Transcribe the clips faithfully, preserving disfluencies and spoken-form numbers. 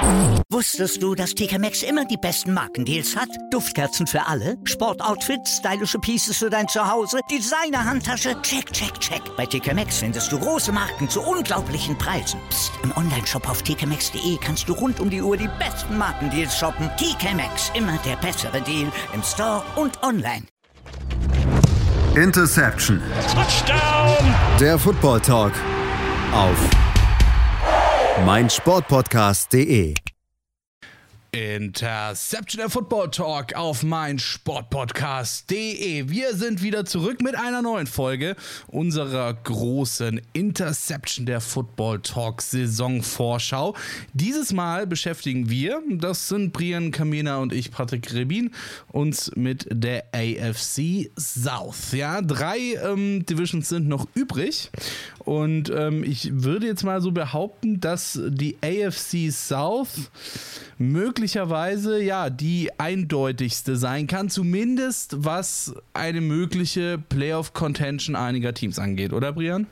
Wusstest du, dass T K Maxx immer die besten Markendeals hat? Duftkerzen für alle, Sportoutfits, stylische Pieces für dein Zuhause, Designer-Handtasche, check, check, check. Bei T K Maxx findest du große Marken zu unglaublichen Preisen. Psst. Im Onlineshop auf t k maxx punkt d e kannst du rund um die Uhr die besten Markendeals shoppen. T K Maxx, immer der bessere Deal im Store und online. Interception. Touchdown. Der Football Talk auf meinsportpodcast punkt de. Interception, der Football Talk auf meinsportpodcast punkt de. Wir sind wieder zurück mit einer neuen Folge unserer großen Interception, der Football Talk Saisonvorschau. Dieses Mal beschäftigen wir, das sind Brian Kamena und ich, Patrick Rebin, uns mit der A F C South. Ja, drei ähm, Divisions sind noch übrig und ähm, ich würde jetzt mal so behaupten, dass die A F C South möglicherweise ja die eindeutigste sein kann, zumindest was eine mögliche Playoff-Contention einiger Teams angeht, oder Brian?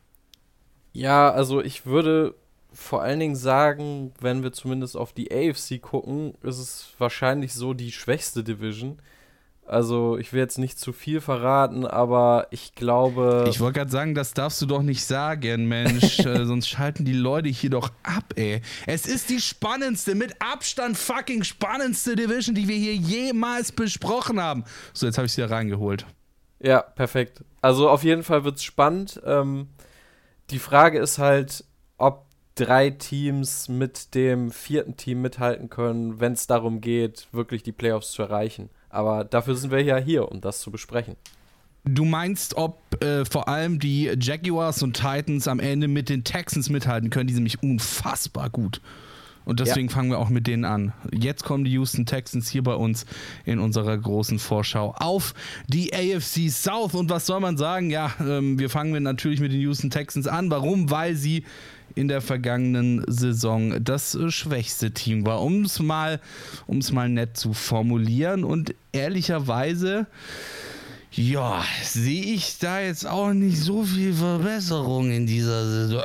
Ja, also ich würde vor allen Dingen sagen, wenn wir zumindest auf die A F C gucken, ist es wahrscheinlich so die schwächste Division. Also ich will jetzt nicht zu viel verraten, aber ich glaube... Ich wollte gerade sagen, das darfst du doch nicht sagen, Mensch, äh, sonst schalten die Leute hier doch ab, ey. Es ist die spannendste, mit Abstand fucking spannendste Division, die wir hier jemals besprochen haben. So, jetzt habe ich sie ja reingeholt. Ja, perfekt. Also auf jeden Fall wird's spannend. Ähm, die Frage ist halt, ob drei Teams mit dem vierten Team mithalten können, wenn es darum geht, wirklich die Playoffs zu erreichen. Aber dafür sind wir ja hier, um das zu besprechen. Du meinst, ob äh, vor allem die Jaguars und Titans am Ende mit den Texans mithalten können? Die sind nämlich unfassbar gut. Und deswegen ja. fangen wir auch mit denen an. Jetzt kommen die Houston Texans hier bei uns in unserer großen Vorschau auf die A F C South. Und was soll man sagen? Ja, ähm, wir fangen natürlich mit den Houston Texans an. Warum? Weil sie in der vergangenen Saison das äh, schwächste Team war, um es mal, um's mal nett zu formulieren. Und ehrlicherweise, ja, sehe ich da jetzt auch nicht so viel Verbesserung in dieser Saison.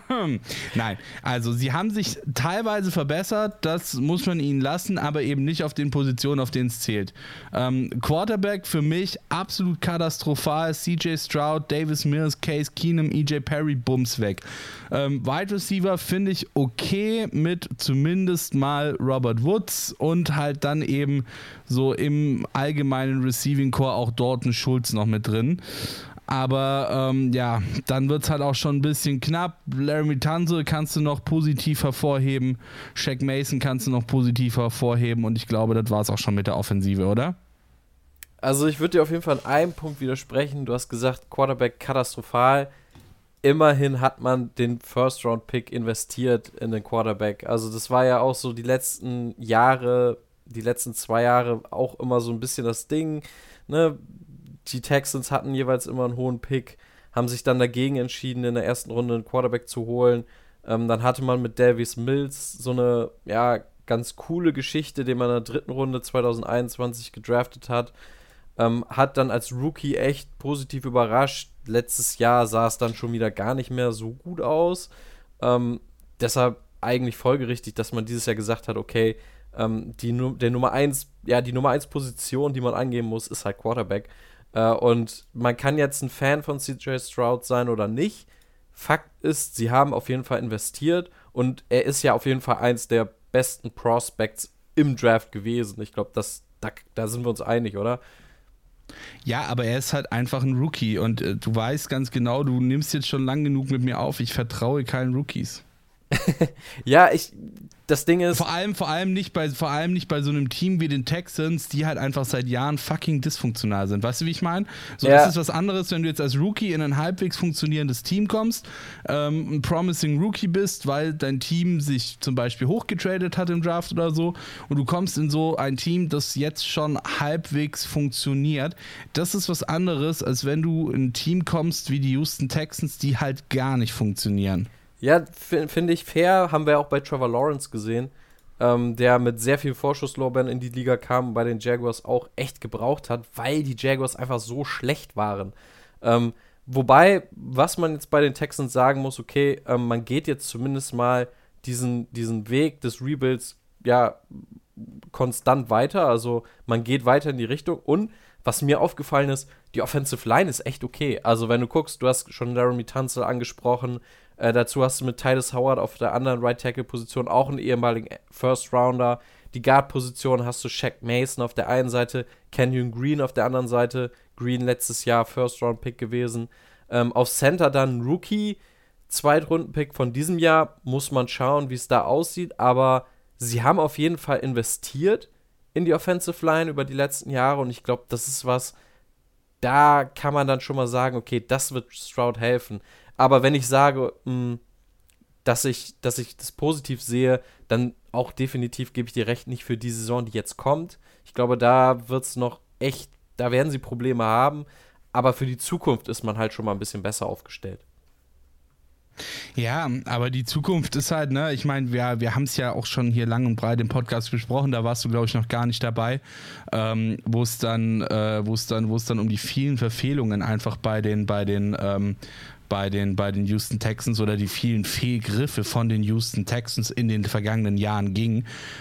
Nein, also sie haben sich teilweise verbessert, das muss man ihnen lassen, aber eben nicht auf den Positionen, auf denen es zählt. Ähm, Quarterback für mich absolut katastrophal, C J Stroud, Davis Mills, Case Keenum, E J Perry, Bums weg. Ähm, Wide Receiver finde ich okay mit zumindest mal Robert Woods und halt dann eben so im allgemeinen Receiving Core auch Dalton Schulz noch mit drin. Aber ähm, ja, dann wird es halt auch schon ein bisschen knapp. Laramie Tunsil kannst du noch positiv hervorheben. Shaq Mason kannst du noch positiv hervorheben. Und ich glaube, das war es auch schon mit der Offensive, oder? Also ich würde dir auf jeden Fall an einem Punkt widersprechen. Du hast gesagt, Quarterback katastrophal. Immerhin hat man den First-Round-Pick investiert in den Quarterback. Also das war ja auch so die letzten Jahre, die letzten zwei Jahre auch immer so ein bisschen das Ding, ne? Die Texans hatten jeweils immer einen hohen Pick, haben sich dann dagegen entschieden, in der ersten Runde einen Quarterback zu holen. Ähm, dann hatte man mit Davis Mills so eine, ja, ganz coole Geschichte, den man in der dritten Runde zwanzig einundzwanzig gedraftet hat. Ähm, hat dann als Rookie echt positiv überrascht. Letztes Jahr sah es dann schon wieder gar nicht mehr so gut aus. Ähm, deshalb eigentlich folgerichtig, dass man dieses Jahr gesagt hat, okay, ähm, die, der Nummer eins, ja, die Nummer eins Position, die man angeben muss, ist halt Quarterback. Äh, und man kann jetzt ein Fan von C J Stroud sein oder nicht. Fakt ist, sie haben auf jeden Fall investiert und er ist ja auf jeden Fall eins der besten Prospects im Draft gewesen. Ich glaube, da, da sind wir uns einig, oder? Ja, aber er ist halt einfach ein Rookie und äh, du weißt ganz genau, du nimmst jetzt schon lang genug mit mir auf, ich vertraue keinen Rookies. Ja, ich, das Ding ist... Vor allem, vor allem nicht bei, vor allem nicht bei so einem Team wie den Texans, die halt einfach seit Jahren fucking dysfunktional sind. Weißt du, wie ich meine? So, ja. Das ist was anderes, wenn du jetzt als Rookie in ein halbwegs funktionierendes Team kommst, ähm, ein promising Rookie bist, weil dein Team sich zum Beispiel hochgetradet hat im Draft oder so und du kommst in so ein Team, das jetzt schon halbwegs funktioniert. Das ist was anderes, als wenn du in ein Team kommst wie die Houston Texans, die halt gar nicht funktionieren. Ja, f- finde ich fair, haben wir auch bei Trevor Lawrence gesehen, ähm, der mit sehr viel Vorschusslorbeeren in die Liga kam und bei den Jaguars auch echt gebraucht hat, weil die Jaguars einfach so schlecht waren. Ähm, wobei, was man jetzt bei den Texans sagen muss, okay, ähm, man geht jetzt zumindest mal diesen, diesen Weg des Rebuilds ja konstant weiter. Also man geht weiter in die Richtung. Und was mir aufgefallen ist, die Offensive Line ist echt okay. Also wenn du guckst, du hast schon Laramie Tunsil angesprochen, äh, dazu hast du mit Titus Howard auf der anderen Right-Tackle-Position auch einen ehemaligen First-Rounder. Die Guard-Position hast du Shaq Mason auf der einen Seite, Kenyon Green auf der anderen Seite. Green letztes Jahr First-Round-Pick gewesen. Ähm, auf Center dann Rookie, Zweitrunden-Pick von diesem Jahr. Muss man schauen, wie es da aussieht. Aber sie haben auf jeden Fall investiert in die Offensive Line über die letzten Jahre. Und ich glaube, das ist was, da kann man dann schon mal sagen, okay, das wird Stroud helfen. Aber wenn ich sage, mh, dass ich, dass ich das positiv sehe, dann auch definitiv gebe ich dir recht, nicht für die Saison, die jetzt kommt. Ich glaube, da wird es noch echt, da werden sie Probleme haben, aber für die Zukunft ist man halt schon mal ein bisschen besser aufgestellt. Ja, aber die Zukunft ist halt, ne, ich meine, wir, wir haben es ja auch schon hier lang und breit im Podcast besprochen, da warst du, glaube ich, noch gar nicht dabei, ähm, wo es dann, äh, wo es dann, wo es dann um die vielen Verfehlungen einfach bei den, bei den, ähm, bei den, bei den Houston Texans oder die vielen Fehlgriffe von den Houston Texans in den vergangenen Jahren ging.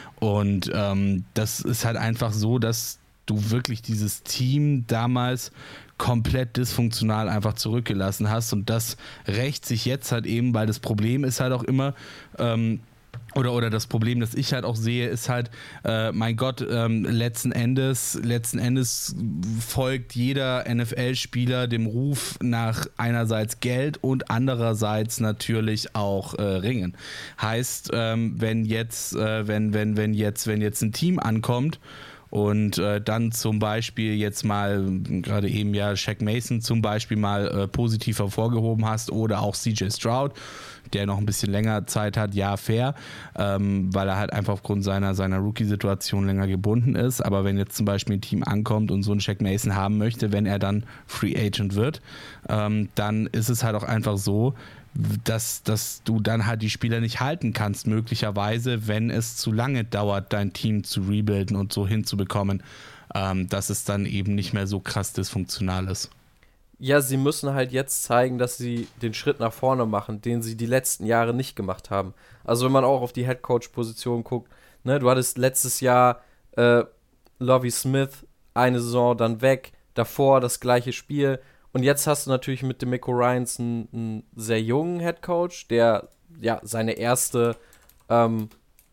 Und ähm, das ist halt einfach so, dass du wirklich dieses Team damals komplett dysfunktional einfach zurückgelassen hast, und das rächt sich jetzt halt eben, weil das Problem ist halt auch immer, ähm, Oder, oder das Problem, das ich halt auch sehe, ist halt, äh, mein Gott, ähm, letzten Endes, letzten Endes folgt jeder N F L-Spieler dem Ruf nach einerseits Geld und andererseits natürlich auch äh, Ringen. Heißt, ähm, wenn jetzt, äh, wenn, wenn, wenn jetzt, wenn jetzt ein Team ankommt und äh, dann zum Beispiel jetzt mal, gerade eben ja Shaq Mason zum Beispiel mal äh, positiv hervorgehoben hast, oder auch C J Stroud, der noch ein bisschen länger Zeit hat, ja, fair, ähm, weil er halt einfach aufgrund seiner, seiner Rookie-Situation länger gebunden ist. Aber wenn jetzt zum Beispiel ein Team ankommt und so einen Shaq Mason haben möchte, wenn er dann Free Agent wird, ähm, dann ist es halt auch einfach so, dass, dass du dann halt die Spieler nicht halten kannst, möglicherweise, wenn es zu lange dauert, dein Team zu rebuilden und so hinzubekommen, ähm, dass es dann eben nicht mehr so krass dysfunktional ist. Ja, sie müssen halt jetzt zeigen, dass sie den Schritt nach vorne machen, den sie die letzten Jahre nicht gemacht haben. Also wenn man auch auf die Headcoach-Position guckt, ne, du hattest letztes Jahr äh, Lovie Smith eine Saison dann weg, davor das gleiche Spiel, und jetzt hast du natürlich mit DeMeco Ryans einen, einen sehr jungen Headcoach, der ja seine erste ähm,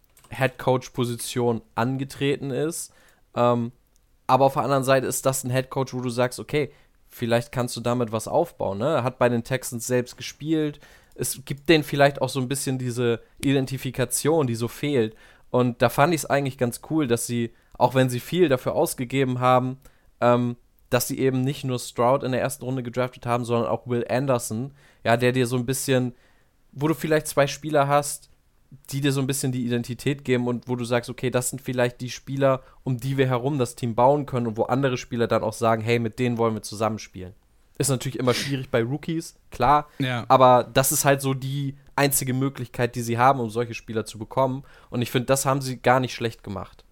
Headcoach-Position angetreten ist. Ähm, aber auf der anderen Seite ist das ein Headcoach, wo du sagst, okay, vielleicht kannst du damit was aufbauen, ne? Er hat bei den Texans selbst gespielt. Es gibt denen vielleicht auch so ein bisschen diese Identifikation, die so fehlt. Und da fand ich es eigentlich ganz cool, dass sie, auch wenn sie viel dafür ausgegeben haben, ähm, dass sie eben nicht nur Stroud in der ersten Runde gedraftet haben, sondern auch Will Anderson, ja, der dir so ein bisschen, wo du vielleicht zwei Spieler hast, die dir so ein bisschen die Identität geben und wo du sagst, okay, das sind vielleicht die Spieler, um die wir herum das Team bauen können, und wo andere Spieler dann auch sagen, hey, mit denen wollen wir zusammenspielen. Ist natürlich immer schwierig bei Rookies, klar, ja. Aber das ist halt so die einzige Möglichkeit, die sie haben, um solche Spieler zu bekommen, und ich finde, das haben sie gar nicht schlecht gemacht.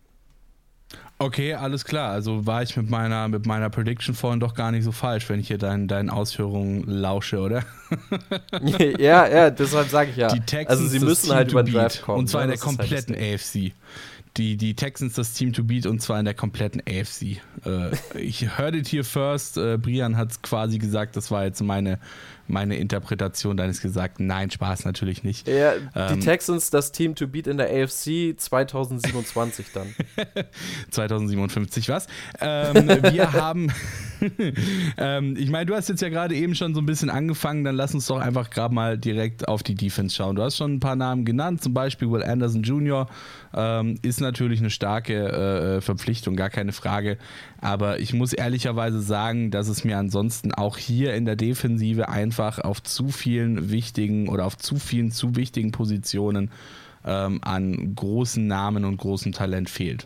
Okay, alles klar. Also war ich mit meiner, mit meiner Prediction vorhin doch gar nicht so falsch, wenn ich hier deinen, deinen Ausführungen lausche, oder? ja, ja, deshalb sage ich ja. Die Texans, also sie müssen halt über den Draft kommen. Und zwar ne? in der Das kompletten halt A F C. Die, die Texans das Team to beat, und zwar in der kompletten A F C. Äh, ich heard it here first. Äh, Brian hat es quasi gesagt, das war jetzt meine, meine Interpretation deines Gesagten. Nein, Spaß natürlich nicht. Ja, die ähm, Texans das Team to beat in der A F C zwanzig siebenundzwanzig dann. zwanzig siebenundfünfzig, was? Ähm, wir haben, ähm, ich meine, du hast jetzt ja gerade eben schon so ein bisschen angefangen, dann lass uns doch einfach gerade mal direkt auf die Defense schauen. Du hast schon ein paar Namen genannt, zum Beispiel Will Anderson Junior Ähm, ist natürlich eine starke äh, Verpflichtung, gar keine Frage, aber ich muss ehrlicherweise sagen, dass es mir ansonsten auch hier in der Defensive einfach auf zu vielen wichtigen oder auf zu vielen zu wichtigen Positionen ähm, an großen Namen und großem Talent fehlt.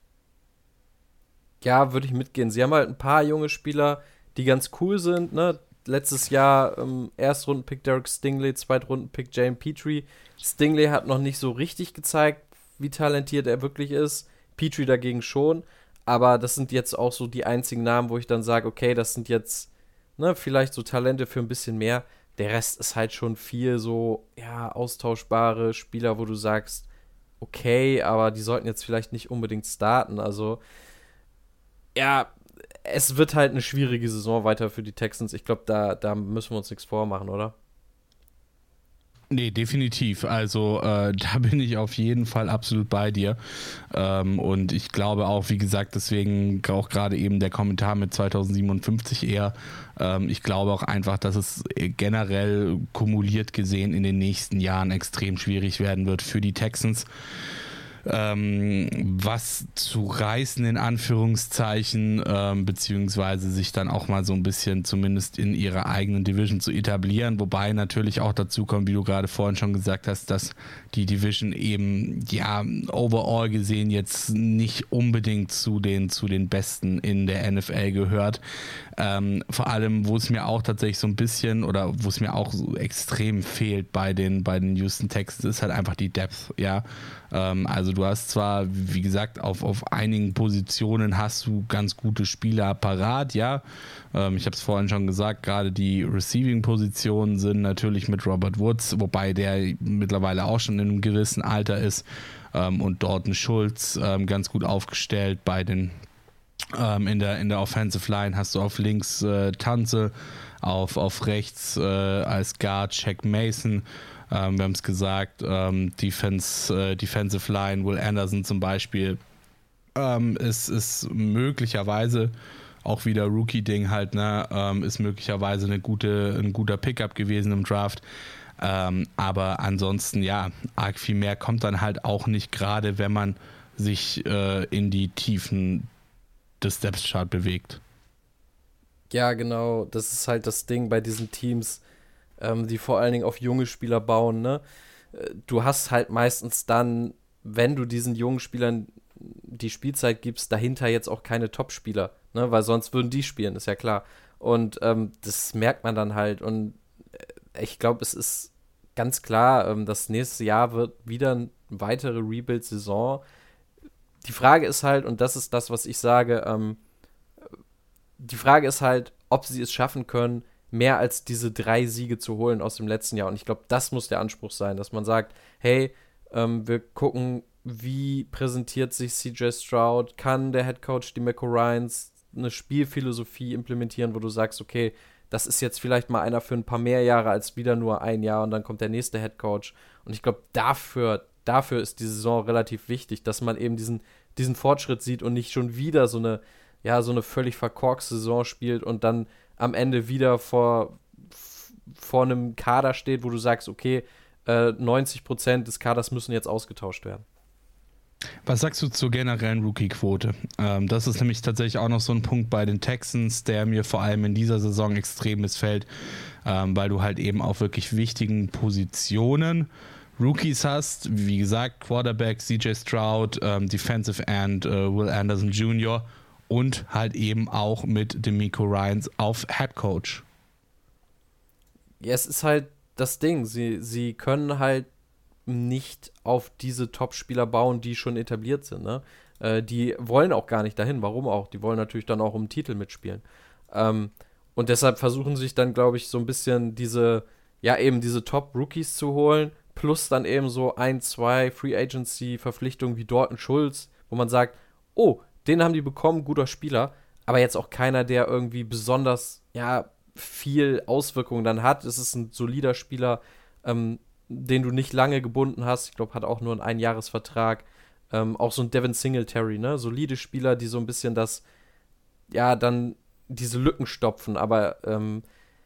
Ja, würde ich mitgehen. Sie haben halt ein paar junge Spieler, die ganz cool sind, ne? Letztes Jahr ähm, Erstrunden-Pick Derek Stingley, Zweitrunden-Pick Jalen Petrie. Stingley hat noch nicht so richtig gezeigt, wie talentiert er wirklich ist. Petrie dagegen schon. Aber das sind jetzt auch so die einzigen Namen, wo ich dann sage, okay, das sind jetzt ne, vielleicht so Talente für ein bisschen mehr. Der Rest ist halt schon viel so, ja, austauschbare Spieler, wo du sagst, okay, aber die sollten jetzt vielleicht nicht unbedingt starten. Also, ja, es wird halt eine schwierige Saison weiter für die Texans. Ich glaube, da, da müssen wir uns nichts vormachen, oder? Nee, definitiv. Also äh, da bin ich auf jeden Fall absolut bei dir. Ähm, und ich glaube auch, wie gesagt, deswegen auch gerade eben der Kommentar mit zweitausendsiebenundfünfzig eher. Ähm, ich glaube auch einfach, dass es generell kumuliert gesehen in den nächsten Jahren extrem schwierig werden wird für die Texans. Ähm, was zu reißen in Anführungszeichen, ähm, beziehungsweise sich dann auch mal so ein bisschen zumindest in ihrer eigenen Division zu etablieren, wobei natürlich auch dazu kommt, wie du gerade vorhin schon gesagt hast, dass die Division eben, ja, overall gesehen jetzt nicht unbedingt zu den, zu den Besten in der N F L gehört. Ähm, vor allem, wo es mir auch tatsächlich so ein bisschen oder wo es mir auch so extrem fehlt bei den, bei den Houston Texans, ist halt einfach die Depth, ja. Ähm, also du hast zwar, wie gesagt, auf, auf einigen Positionen hast du ganz gute Spieler parat, ja. Ähm, ich habe es vorhin schon gesagt, gerade die Receiving-Positionen sind natürlich mit Robert Woods, wobei der mittlerweile auch schon in einem gewissen Alter ist, ähm, und Dalton Schultz ähm, ganz gut aufgestellt bei den Ähm, in der, in der Offensive Line hast du auf links äh, Tanze, auf, auf rechts äh, als Guard Shaq Mason. Ähm, wir haben es gesagt, ähm, Defense, äh, Defensive Line, Will Anderson zum Beispiel, ähm, ist, ist möglicherweise auch wieder Rookie-Ding halt, ne, ähm, ist möglicherweise eine gute, ein guter Pickup gewesen im Draft. Ähm, aber ansonsten, ja, arg viel mehr kommt dann halt auch nicht, gerade wenn man sich äh, in die Tiefen des Depth-Chart bewegt. Ja, genau. Das ist halt das Ding bei diesen Teams, ähm, die vor allen Dingen auf junge Spieler bauen, ne? Du hast halt meistens dann, wenn du diesen jungen Spielern die Spielzeit gibst, dahinter jetzt auch keine Top-Spieler, ne? Weil sonst würden die spielen, ist ja klar. Und ähm, das merkt man dann halt. Und ich glaube, es ist ganz klar, ähm, das nächste Jahr wird wieder eine weitere Rebuild-Saison. Die Frage ist halt, und das ist das, was ich sage, ähm, die Frage ist halt, ob sie es schaffen können, mehr als diese drei Siege zu holen aus dem letzten Jahr. Und ich glaube, das muss der Anspruch sein, dass man sagt, hey, ähm, wir gucken, wie präsentiert sich C J Stroud, kann der Headcoach DeMeco Ryans eine Spielphilosophie implementieren, wo du sagst, okay, das ist jetzt vielleicht mal einer für ein paar mehr Jahre als wieder nur ein Jahr und dann kommt der nächste Headcoach. Und ich glaube, dafür Dafür ist die Saison relativ wichtig, dass man eben diesen, diesen Fortschritt sieht und nicht schon wieder so eine, ja, so eine völlig verkorkste Saison spielt und dann am Ende wieder vor, vor einem Kader steht, wo du sagst, okay, äh, neunzig Prozent des Kaders müssen jetzt ausgetauscht werden. Was sagst du zur generellen Rookie-Quote? Ähm, das ist nämlich tatsächlich auch noch so ein Punkt bei den Texans, der mir vor allem in dieser Saison extrem missfällt, ähm, weil du halt eben auf wirklich wichtigen Positionen Rookies hast, wie gesagt, Quarterback C J Stroud, ähm, Defensive End äh, Will Anderson Junior und halt eben auch mit DeMeco Ryans auf Head Coach. Ja, es ist halt das Ding, sie, sie können halt nicht auf diese Top-Spieler bauen, die schon etabliert sind, ne? Äh, die wollen auch gar nicht dahin, warum auch? Die wollen natürlich dann auch um den Titel mitspielen. Ähm, und deshalb versuchen sich dann, glaube ich, so ein bisschen diese, ja eben diese Top-Rookies zu holen, plus dann eben so ein, zwei Free-Agency-Verpflichtungen wie Dalton Schultz, wo man sagt, oh, den haben die bekommen, guter Spieler, aber jetzt auch keiner, der irgendwie besonders, ja, viel Auswirkungen dann hat. Es ist ein solider Spieler, ähm, den du nicht lange gebunden hast. Ich glaube, hat auch nur einen Einjahresvertrag. Ähm, auch so ein Devin Singletary, ne? Solide Spieler, die so ein bisschen das, ja, dann diese Lücken stopfen, aber ähm,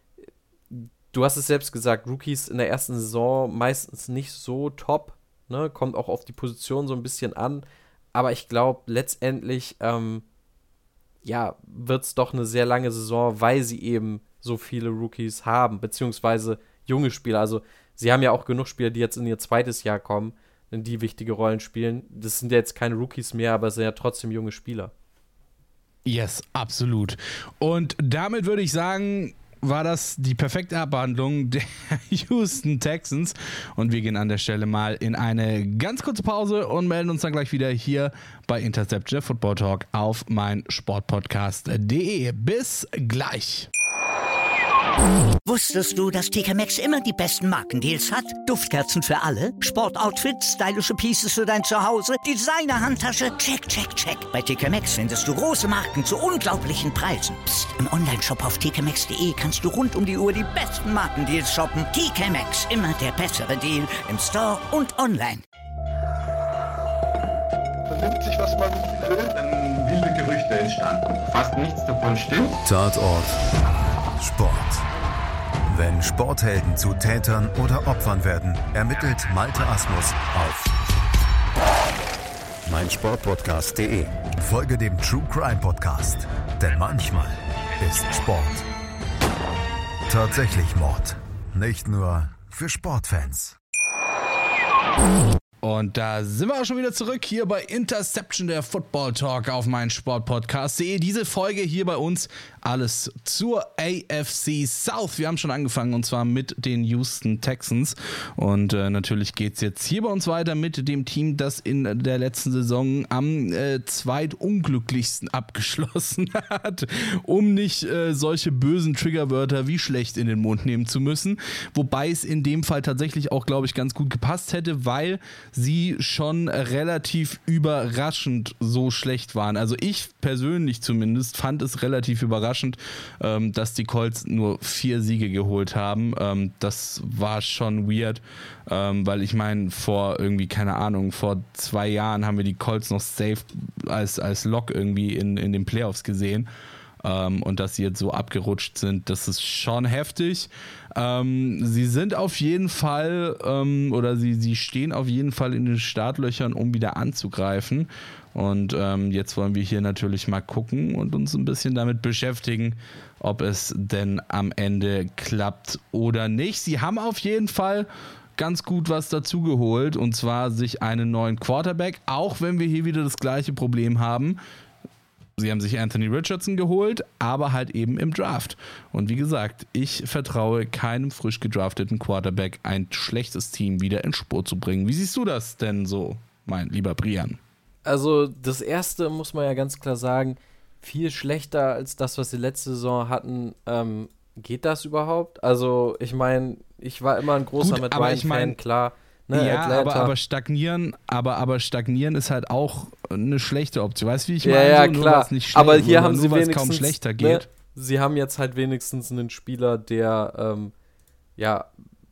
du hast es selbst gesagt, Rookies in der ersten Saison meistens nicht so top, ne? Kommt auch auf die Position so ein bisschen an, aber ich glaube, letztendlich ähm, ja, wird es doch eine sehr lange Saison, weil sie eben so viele Rookies haben, beziehungsweise junge Spieler. Also sie haben ja auch genug Spieler, die jetzt in ihr zweites Jahr kommen, die wichtige Rollen spielen. Das sind ja jetzt keine Rookies mehr, aber es sind ja trotzdem junge Spieler. Yes, absolut. Und damit würde ich sagen, war das die perfekte Abhandlung der Houston Texans. Und wir gehen an der Stelle mal in eine ganz kurze Pause und melden uns dann gleich wieder hier bei Intercept, der Football Talk auf mein Sportpodcast punkt de. Bis gleich. Wusstest du, dass T K Maxx immer die besten Markendeals hat? Duftkerzen für alle, Sportoutfits, stylische Pieces für dein Zuhause, Designer-Handtasche, check, check, check. Bei T K Maxx findest du große Marken zu unglaublichen Preisen. Psst. Im Onlineshop auf t k maxx punkt d e kannst du rund um die Uhr die besten Markendeals shoppen. T K Maxx, immer der bessere Deal im Store und online. Vernimmt sich, was man will, dann wilde Gerüchte entstanden. Fast nichts davon stimmt. Tatort Sport. Wenn Sporthelden zu Tätern oder Opfern werden, ermittelt Malte Asmus auf meinsportpodcast punkt de. Folge dem True Crime Podcast, denn manchmal ist Sport tatsächlich Mord. Nicht nur für Sportfans. Und da sind wir auch schon wieder zurück hier bei Interception, der Football Talk auf meinsportpodcast punkt de. Diese Folge hier bei uns, alles zur A F C South. Wir haben schon angefangen und zwar mit den Houston Texans. Und äh, natürlich geht es jetzt hier bei uns weiter mit dem Team, das in der letzten Saison am äh, zweitunglücklichsten abgeschlossen hat, um nicht äh, solche bösen Triggerwörter wie schlecht in den Mund nehmen zu müssen. Wobei es in dem Fall tatsächlich auch, glaube ich, ganz gut gepasst hätte, weil sie schon relativ überraschend so schlecht waren. Also ich persönlich zumindest fand es relativ überraschend, ähm, dass die Colts nur vier Siege geholt haben. Ähm, das war schon weird, ähm, weil ich meine, vor irgendwie, keine Ahnung, vor zwei Jahren haben wir die Colts noch safe als, als Lock irgendwie in, in den Playoffs gesehen. Um, und dass sie jetzt so abgerutscht sind, das ist schon heftig. Um, sie sind auf jeden Fall, um, oder sie, sie stehen auf jeden Fall in den Startlöchern, um wieder anzugreifen. Und um, jetzt wollen wir hier natürlich mal gucken und uns ein bisschen damit beschäftigen, ob es denn am Ende klappt oder nicht. Sie haben auf jeden Fall ganz gut was dazu geholt, und zwar sich einen neuen Quarterback, auch wenn wir hier wieder das gleiche Problem haben. Sie haben sich Anthony Richardson geholt, aber halt eben im Draft. Und wie gesagt, ich vertraue keinem frisch gedrafteten Quarterback, ein schlechtes Team wieder in Spur zu bringen. Wie siehst du das denn so, mein lieber Brian? Also das erste muss man ja ganz klar sagen, viel schlechter als das, was sie letzte Saison hatten. Ähm, geht das überhaupt? Also ich meine, ich war immer ein großer Gut, Matt aber Ryan ich mein, Fan, klar. Ne, ja, aber, aber stagnieren, aber, aber stagnieren ist halt auch eine schlechte Option. Weißt du, wie ich meine? Ja, ja, so, nur klar. Nicht aber schlecht, hier nur, haben nur, sie weil es wenigstens, kaum schlechter ne, geht. Sie haben jetzt halt wenigstens einen Spieler, der ähm, ja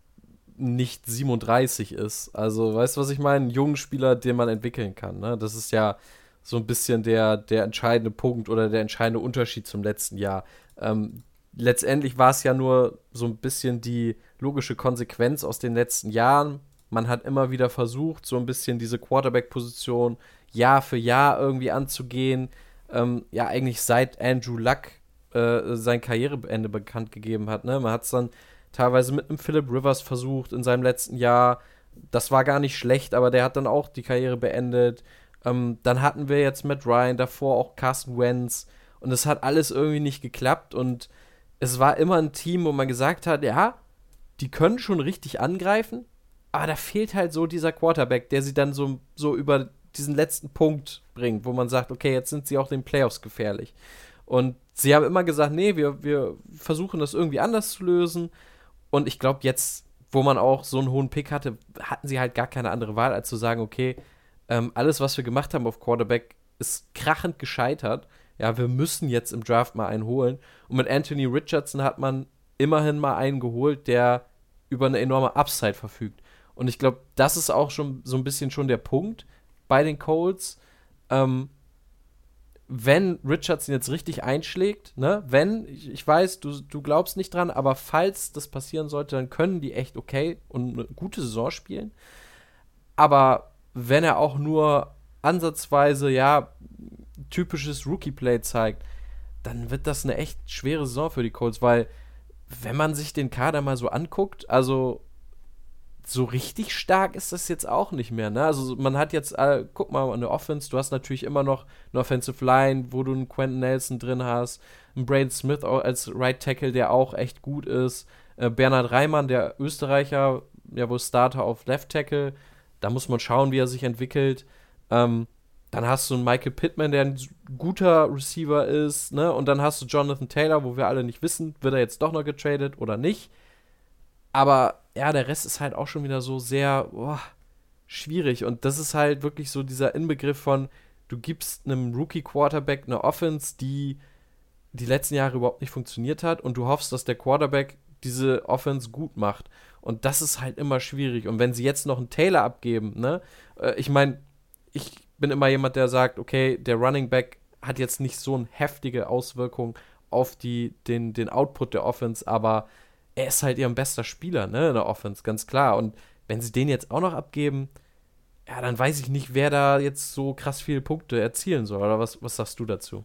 nicht siebenunddreißig ist. Also, weißt du, was ich meine? Einen jungen Spieler, den man entwickeln kann. Ne? Das ist ja so ein bisschen der, der entscheidende Punkt oder der entscheidende Unterschied zum letzten Jahr. Ähm, letztendlich war es ja nur so ein bisschen die logische Konsequenz aus den letzten Jahren. Man hat immer wieder versucht, so ein bisschen diese Quarterback-Position Jahr für Jahr irgendwie anzugehen. Ähm, ja, eigentlich seit Andrew Luck äh, sein Karriereende bekannt gegeben hat. Ne? Man hat es dann teilweise mit einem Philip Rivers versucht in seinem letzten Jahr. Das war gar nicht schlecht, aber der hat dann auch die Karriere beendet. Ähm, dann hatten wir jetzt Matt Ryan, davor auch Carson Wentz. Und es hat alles irgendwie nicht geklappt. Und es war immer ein Team, wo man gesagt hat, ja, die können schon richtig angreifen, aber da fehlt halt so dieser Quarterback, der sie dann so, so über diesen letzten Punkt bringt, wo man sagt, okay, jetzt sind sie auch den Playoffs gefährlich. Und sie haben immer gesagt, nee, wir, wir versuchen das irgendwie anders zu lösen. Und ich glaube, jetzt, wo man auch so einen hohen Pick hatte, hatten sie halt gar keine andere Wahl, als zu sagen, okay, ähm, alles, was wir gemacht haben auf Quarterback, ist krachend gescheitert. Ja, wir müssen jetzt im Draft mal einen holen. Und mit Anthony Richardson hat man immerhin mal einen geholt, der über eine enorme Upside verfügt. Und ich glaube, das ist auch schon so ein bisschen schon der Punkt bei den Colts. Ähm, wenn Richardson jetzt richtig einschlägt, ne, wenn, ich, ich weiß, du, du glaubst nicht dran, aber falls das passieren sollte, dann können die echt okay und eine gute Saison spielen. Aber wenn er auch nur ansatzweise, ja, typisches Rookie-Play zeigt, dann wird das eine echt schwere Saison für die Colts, weil wenn man sich den Kader mal so anguckt, also so richtig stark ist das jetzt auch nicht mehr, ne? Also man hat jetzt, äh, guck mal, eine Offense, du hast natürlich immer noch eine Offensive Line, wo du einen Quentin Nelson drin hast, einen Braden Smith als Right Tackle, der auch echt gut ist, äh, Bernhard Reimann, der Österreicher, ja wohl Starter auf Left Tackle, da muss man schauen, wie er sich entwickelt. Ähm, Dann hast du einen Michael Pittman, der ein guter Receiver ist, ne? Und dann hast du Jonathan Taylor, wo wir alle nicht wissen, wird er jetzt doch noch getradet oder nicht. Aber ja, der Rest ist halt auch schon wieder so sehr boah, schwierig. Und das ist halt wirklich so dieser Inbegriff von, du gibst einem Rookie-Quarterback eine Offense, die die letzten Jahre überhaupt nicht funktioniert hat und du hoffst, dass der Quarterback diese Offense gut macht. Und das ist halt immer schwierig. Und wenn sie jetzt noch einen Taylor abgeben, ne? Äh, ich meine, ich bin immer jemand, der sagt, okay, der Running Back hat jetzt nicht so eine heftige Auswirkung auf die, den, den Output der Offense, aber er ist halt ihr bester Spieler, ne, in der Offense, ganz klar. Und wenn sie den jetzt auch noch abgeben, ja, dann weiß ich nicht, wer da jetzt so krass viele Punkte erzielen soll. Oder was, was sagst du dazu?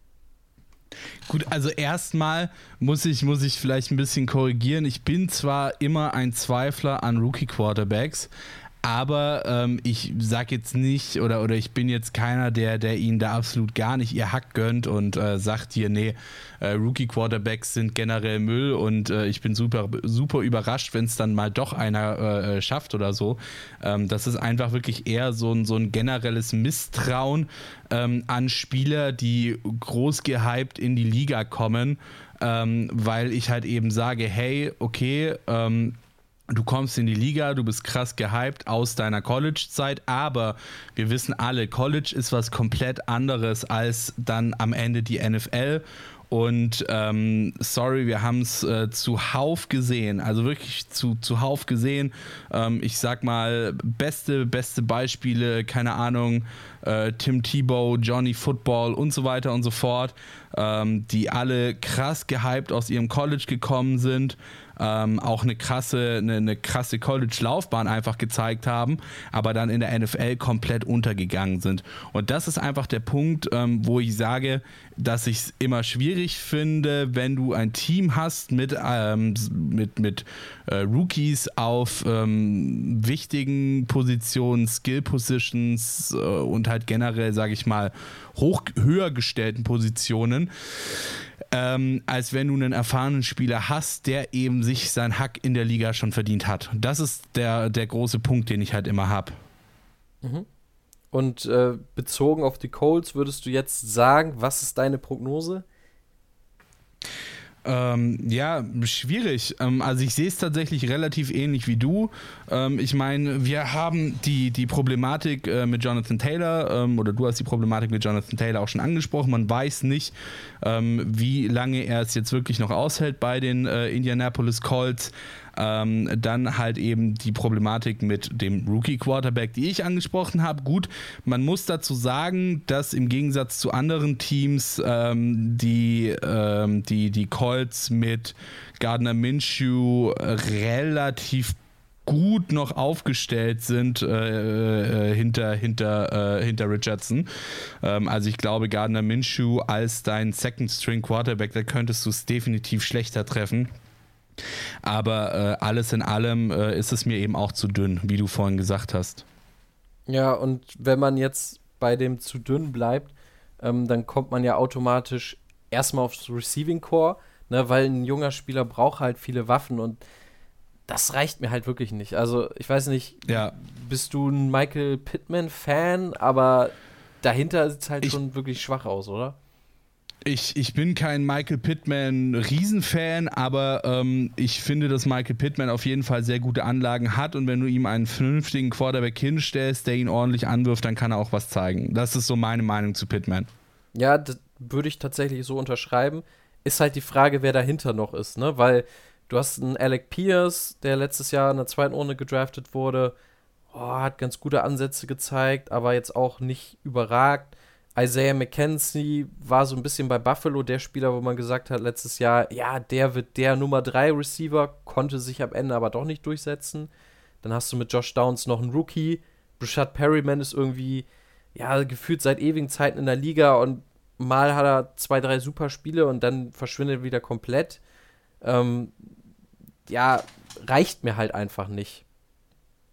Gut, also erstmal muss ich, muss ich vielleicht ein bisschen korrigieren. Ich bin zwar immer ein Zweifler an Rookie-Quarterbacks, aber ähm, ich sag jetzt nicht, oder, oder ich bin jetzt keiner, der, der ihnen da absolut gar nicht ihr Hack gönnt und äh, sagt hier, nee, äh, Rookie-Quarterbacks sind generell Müll und äh, ich bin super, super überrascht, wenn es dann mal doch einer äh, schafft oder so. Ähm, das ist einfach wirklich eher so ein, so ein generelles Misstrauen ähm, an Spieler, die groß gehypt in die Liga kommen, ähm, weil ich halt eben sage, hey, okay, ähm, du kommst in die Liga, du bist krass gehypt aus deiner College-Zeit, aber wir wissen alle, College ist was komplett anderes als dann am Ende die N F L. Und ähm, sorry, wir haben es äh, zuhauf gesehen, also wirklich zu, zuhauf gesehen. Ähm, ich sag mal, beste, beste Beispiele, keine Ahnung, äh, Tim Tebow, Johnny Football und so weiter und so fort, ähm, die alle krass gehypt aus ihrem College gekommen sind. Ähm, auch eine krasse, eine, eine krasse College-Laufbahn einfach gezeigt haben, aber dann in der N F L komplett untergegangen sind. Und das ist einfach der Punkt, ähm, wo ich sage, dass ich es immer schwierig finde, wenn du ein Team hast mit, ähm, mit, mit äh, Rookies auf ähm, wichtigen Positionen, Skill-Positions äh, und halt generell, sage ich mal, hoch, höher gestellten Positionen, Ähm, als wenn du einen erfahrenen Spieler hast, der eben sich sein Hack in der Liga schon verdient hat. Das ist der, der große Punkt, den ich halt immer habe. Mhm. Und äh, bezogen auf die Colts, würdest du jetzt sagen, was ist deine Prognose? Ähm, ja, schwierig. Ähm, also ich sehe es tatsächlich relativ ähnlich wie du. Ähm, ich meine, wir haben die, die Problematik äh, mit Jonathan Taylor, ähm, oder du hast die Problematik mit Jonathan Taylor auch schon angesprochen. Man weiß nicht, ähm, wie lange er es jetzt wirklich noch aushält bei den äh, Indianapolis Colts. Ähm, dann halt eben die Problematik mit dem Rookie-Quarterback, die ich angesprochen habe. Gut, man muss dazu sagen, dass im Gegensatz zu anderen Teams ähm, die, ähm, die, die Colts mit Gardner Minshew relativ gut noch aufgestellt sind äh, äh, hinter, hinter, äh, hinter Richardson. Ähm, also ich glaube, Gardner Minshew als dein Second-String-Quarterback, da könntest du es definitiv schlechter treffen. Aber äh, alles in allem äh, ist es mir eben auch zu dünn, wie du vorhin gesagt hast. Ja, und wenn man jetzt bei dem zu dünn bleibt, ähm, dann kommt man ja automatisch erstmal aufs Receiving Core, ne, weil ein junger Spieler braucht halt viele Waffen und das reicht mir halt wirklich nicht. Also ich weiß nicht, ja. Bist du ein Michael Pittman-Fan, aber dahinter sieht es halt ich schon wirklich schwach aus, oder? Ich, ich bin kein Michael Pittman-Riesenfan, aber ähm, ich finde, dass Michael Pittman auf jeden Fall sehr gute Anlagen hat und wenn du ihm einen vernünftigen Quarterback hinstellst, der ihn ordentlich anwirft, dann kann er auch was zeigen. Das ist so meine Meinung zu Pittman. Ja, das würde ich tatsächlich so unterschreiben. Ist halt die Frage, wer dahinter noch ist, ne? Weil du hast einen Alec Pierce, der letztes Jahr in der zweiten Runde gedraftet wurde, oh, hat ganz gute Ansätze gezeigt, aber jetzt auch nicht überragt. Isaiah McKenzie war so ein bisschen bei Buffalo der Spieler, wo man gesagt hat letztes Jahr, ja, der wird der Nummer drei Receiver, konnte sich am Ende aber doch nicht durchsetzen. Dann hast du mit Josh Downs noch einen Rookie. Brashad Perryman ist irgendwie, ja, gefühlt seit ewigen Zeiten in der Liga und mal hat er zwei, drei super Spiele und dann verschwindet er wieder komplett. Ähm, ja, reicht mir halt einfach nicht.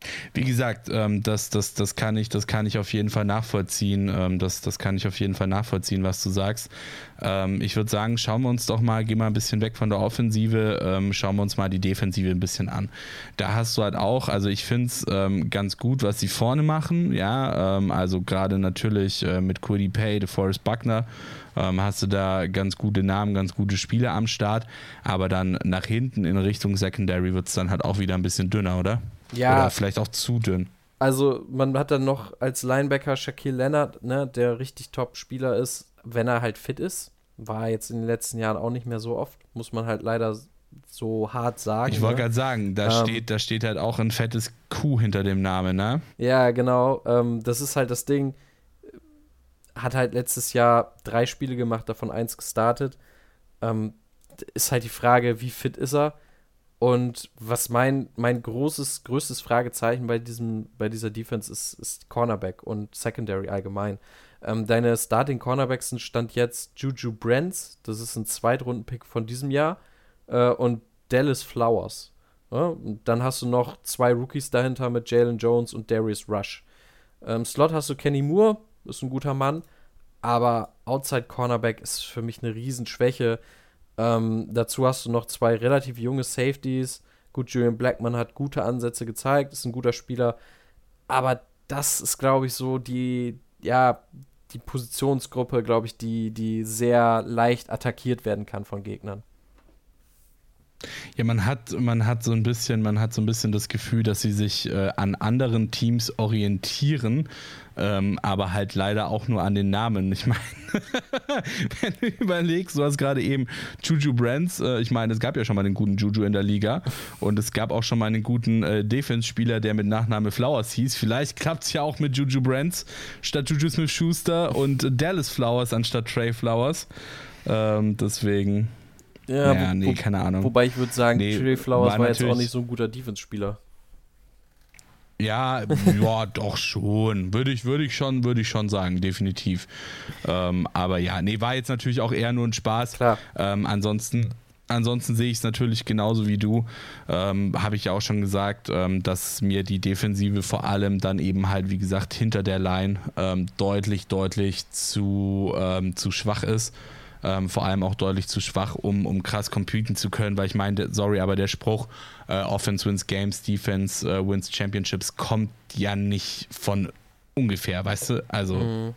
Wie gesagt, ähm, das, das, das, kann ich, das kann ich auf jeden Fall nachvollziehen. Ähm, das, das kann ich auf jeden Fall nachvollziehen, was du sagst. Ähm, ich würde sagen, schauen wir uns doch mal, gehen mal ein bisschen weg von der Offensive, ähm, schauen wir uns mal die Defensive ein bisschen an. Da hast du halt auch, also ich finde es ähm, ganz gut, was sie vorne machen. Ja, ähm, also gerade natürlich äh, mit Kwity Paye, DeForest Buckner, ähm, hast du da ganz gute Namen, ganz gute Spieler am Start. Aber dann nach hinten in Richtung Secondary wird es dann halt auch wieder ein bisschen dünner, oder? Ja. Oder vielleicht auch zu dünn. Also man hat dann noch als Linebacker Shaquille Leonard, ne, der richtig Top-Spieler ist, wenn er halt fit ist. War jetzt in den letzten Jahren auch nicht mehr so oft, muss man halt leider so hart sagen. Ich wollte ne? gerade sagen, da, ähm, steht, da steht halt auch ein fettes Q hinter dem Namen, ne? Ja, genau. Ähm, das ist halt das Ding. Hat halt letztes Jahr drei Spiele gemacht, davon eins gestartet. Ähm, ist halt die Frage, wie fit ist er? Und was mein, mein großes, größtes Fragezeichen bei diesem, bei dieser Defense ist, ist Cornerback und Secondary allgemein. Ähm, deine Starting Cornerbacks sind Stand jetzt Juju Brents, das ist ein Zweitrunden-Pick von diesem Jahr, äh, und Dallas Flowers. Ja? Und dann hast du noch zwei Rookies dahinter mit Jalen Jones und Darius Rush. Ähm, Slot hast du Kenny Moore, ist ein guter Mann, aber Outside Cornerback ist für mich eine Riesenschwäche. Ähm, dazu hast du noch zwei relativ junge Safeties. Gut, Julian Blackmon hat gute Ansätze gezeigt, ist ein guter Spieler. Aber das ist, glaube ich, so die, ja, die Positionsgruppe, glaube ich, die, die sehr leicht attackiert werden kann von Gegnern. Ja, man hat, man hat so ein bisschen, man hat so ein bisschen das Gefühl, dass sie sich äh, an anderen Teams orientieren, ähm, aber halt leider auch nur an den Namen. Ich meine, wenn du überlegst, du hast gerade eben Juju Brents, äh, ich meine, es gab ja schon mal einen guten Juju in der Liga und es gab auch schon mal einen guten äh, Defense-Spieler, der mit Nachname Flowers hieß. Vielleicht klappt es ja auch mit Juju Brents statt Juju Smith-Schuster und Dallas Flowers anstatt Trey Flowers. Ähm, deswegen... Ja, ja wo, nee, keine Ahnung. Wobei ich würde sagen, nee, Trey Flowers war, war jetzt auch nicht so ein guter Defense-Spieler. Ja, ja, doch schon. Würde ich, würde ich schon, würde ich schon sagen, definitiv. Ähm, aber ja, nee, war jetzt natürlich auch eher nur ein Spaß. Klar. Ähm, ansonsten, ansonsten sehe ich es natürlich genauso wie du. Ähm, habe ich ja auch schon gesagt, ähm, dass mir die Defensive vor allem dann eben halt, wie gesagt, hinter der Line ähm, deutlich, deutlich zu, ähm, zu schwach ist. Ähm, vor allem auch deutlich zu schwach, um, um krass computen zu können, weil ich meine, sorry, aber der Spruch äh, Offense wins Games, Defense äh, wins Championships kommt ja nicht von ungefähr, weißt du? Also mhm.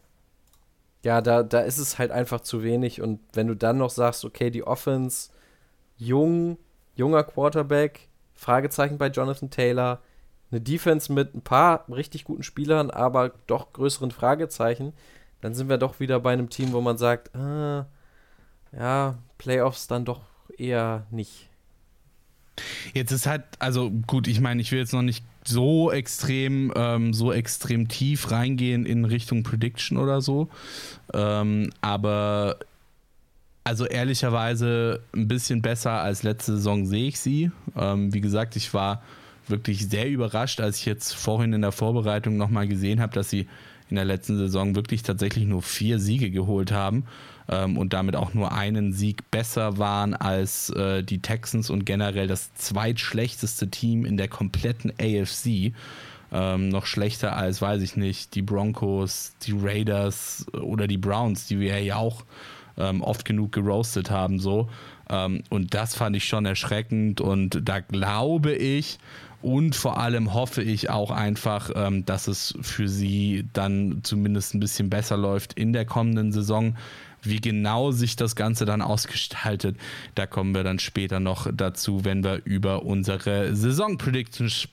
Ja, da, da ist es halt einfach zu wenig und wenn du dann noch sagst, okay, die Offense, jung, junger Quarterback, Fragezeichen bei Jonathan Taylor, eine Defense mit ein paar richtig guten Spielern, aber doch größeren Fragezeichen, dann sind wir doch wieder bei einem Team, wo man sagt, ah, ja, Playoffs dann doch eher nicht. Jetzt ist halt, also gut, ich meine, ich will jetzt noch nicht so extrem, ähm, so extrem tief reingehen in Richtung Prediction oder so, ähm, aber also ehrlicherweise ein bisschen besser als letzte Saison sehe ich sie. Ähm, wie gesagt, ich war wirklich sehr überrascht, als ich jetzt vorhin in der Vorbereitung nochmal gesehen habe, dass sie in der letzten Saison wirklich tatsächlich nur vier Siege geholt haben ähm, und damit auch nur einen Sieg besser waren als äh, die Texans und generell das zweitschlechteste Team in der kompletten A F C. Ähm, noch schlechter als, weiß ich nicht, die Broncos, die Raiders oder die Browns, die wir ja auch ähm, oft genug geroastet haben. So. Ähm, und das fand ich schon erschreckend und da glaube ich, und vor allem hoffe ich auch einfach, ähm, dass es für sie dann zumindest ein bisschen besser läuft in der kommenden Saison. Wie genau sich das Ganze dann ausgestaltet, da kommen wir dann später noch dazu, wenn wir über unsere Saison-Predictions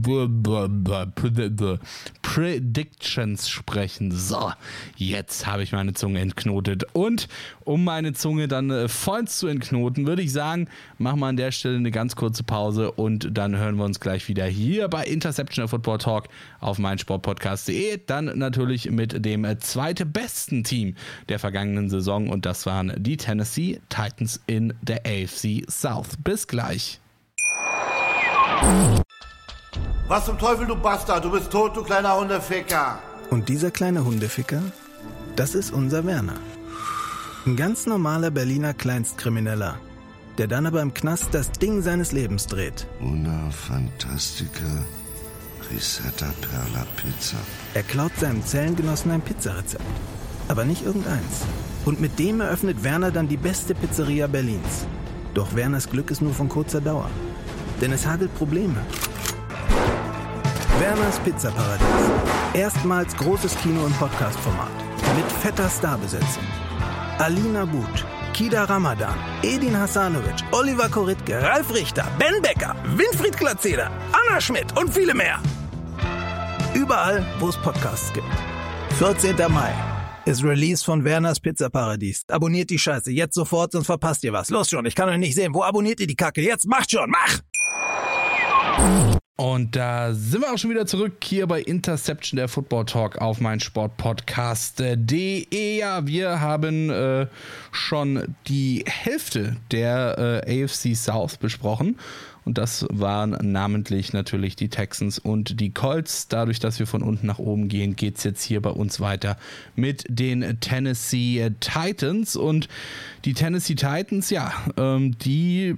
Predictions sprechen. So, jetzt habe ich meine Zunge entknotet. Und um meine Zunge dann äh, vollends zu entknoten, würde ich sagen, machen wir an der Stelle eine ganz kurze Pause und dann hören wir uns gleich wieder hier bei Interceptional Football Talk auf meinsportpodcast punkt de. Dann natürlich mit dem äh, zweitbesten Team der vergangenen Saison. Und das waren die Tennessee Titans in der A F C South. Bis gleich. Was zum Teufel, du Bastard? Du bist tot, du kleiner Hundeficker. Und dieser kleine Hundeficker, das ist unser Werner. Ein ganz normaler Berliner Kleinstkrimineller, der dann aber im Knast das Ding seines Lebens dreht. Una Fantastica. Risetta Perla Pizza. Er klaut seinem Zellengenossen ein Pizzarezept. Aber nicht irgendeins. Und mit dem eröffnet Werner dann die beste Pizzeria Berlins. Doch Werners Glück ist nur von kurzer Dauer. Denn es hagelt Probleme. Werners Pizzaparadies. Erstmals großes Kino- und Podcast-Format. Mit fetter Starbesetzung. Alina But, Kida Ramadan, Edin Hasanovic, Oliver Koritke, Ralf Richter, Ben Becker, Winfried Glatzeder, Anna Schmidt und viele mehr. Überall, wo es Podcasts gibt. vierzehnten Mai ist Release von Werners Pizzaparadies. Abonniert die Scheiße jetzt sofort, sonst verpasst ihr was. Los schon, ich kann euch nicht sehen. Wo abonniert ihr die Kacke? Jetzt macht schon, mach! Und da sind wir auch schon wieder zurück hier bei Interception, der Football Talk auf mein Sportpodcast punkt de. Ja, wir haben äh, schon die Hälfte der äh, A F C South besprochen. Und das waren namentlich natürlich die Texans und die Colts. Dadurch, dass wir von unten nach oben gehen, geht es jetzt hier bei uns weiter mit den Tennessee Titans. Und die Tennessee Titans, ja, ähm, die,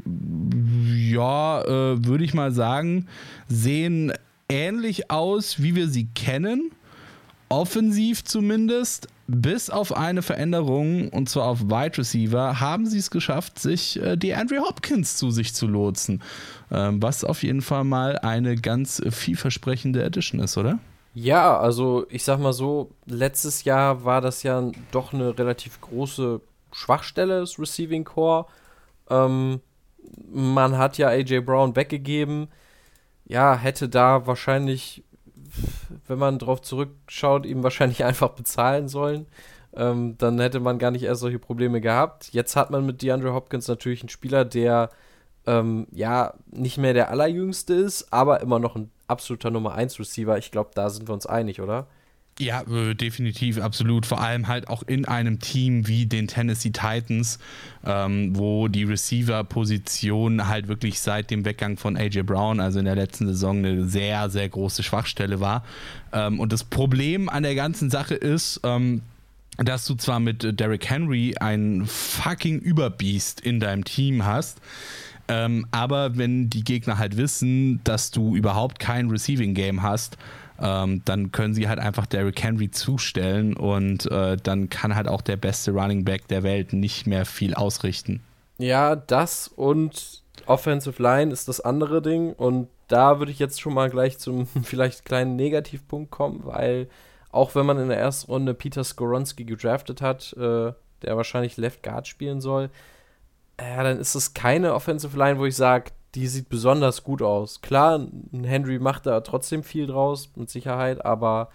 ja, äh, würde ich mal sagen, sehen ähnlich aus, wie wir sie kennen. Offensiv zumindest, bis auf eine Veränderung, und zwar auf Wide Receiver, haben sie es geschafft, sich äh, die Andrew Hopkins zu sich zu lotsen. Ähm, was auf jeden Fall mal eine ganz vielversprechende Addition ist, oder? Ja, also ich sag mal so, letztes Jahr war das ja doch eine relativ große Schwachstelle, das Receiving Core. Ähm, man hat ja A J Brown weggegeben. Ja, hätte da wahrscheinlich, wenn man drauf zurückschaut, ihm wahrscheinlich einfach bezahlen sollen. Ähm, dann hätte man gar nicht erst solche Probleme gehabt. Jetzt hat man mit DeAndre Hopkins natürlich einen Spieler, der ähm, ja nicht mehr der allerjüngste ist, aber immer noch ein absoluter Nummer eins Receiver. Ich glaube, da sind wir uns einig, oder? Ja, äh, definitiv, absolut. Vor allem halt auch in einem Team wie den Tennessee Titans, ähm, wo die Receiver-Position halt wirklich seit dem Weggang von A J Brown, also in der letzten Saison, eine sehr, sehr große Schwachstelle war. Ähm, und das Problem an der ganzen Sache ist, ähm, dass du zwar mit Derrick Henry ein fucking Überbiest in deinem Team hast, ähm, aber wenn die Gegner halt wissen, dass du überhaupt kein Receiving-Game hast, Ähm, dann können sie halt einfach Derrick Henry zustellen und äh, dann kann halt auch der beste Running Back der Welt nicht mehr viel ausrichten. Ja, das und Offensive Line ist das andere Ding und da würde ich jetzt schon mal gleich zum vielleicht kleinen Negativpunkt kommen, weil auch wenn man in der ersten Runde Peter Skoronski gedraftet hat, äh, der wahrscheinlich Left Guard spielen soll, ja, dann ist es keine Offensive Line, wo ich sage, die sieht besonders gut aus. Klar, ein Henry macht da trotzdem viel draus, mit Sicherheit, aber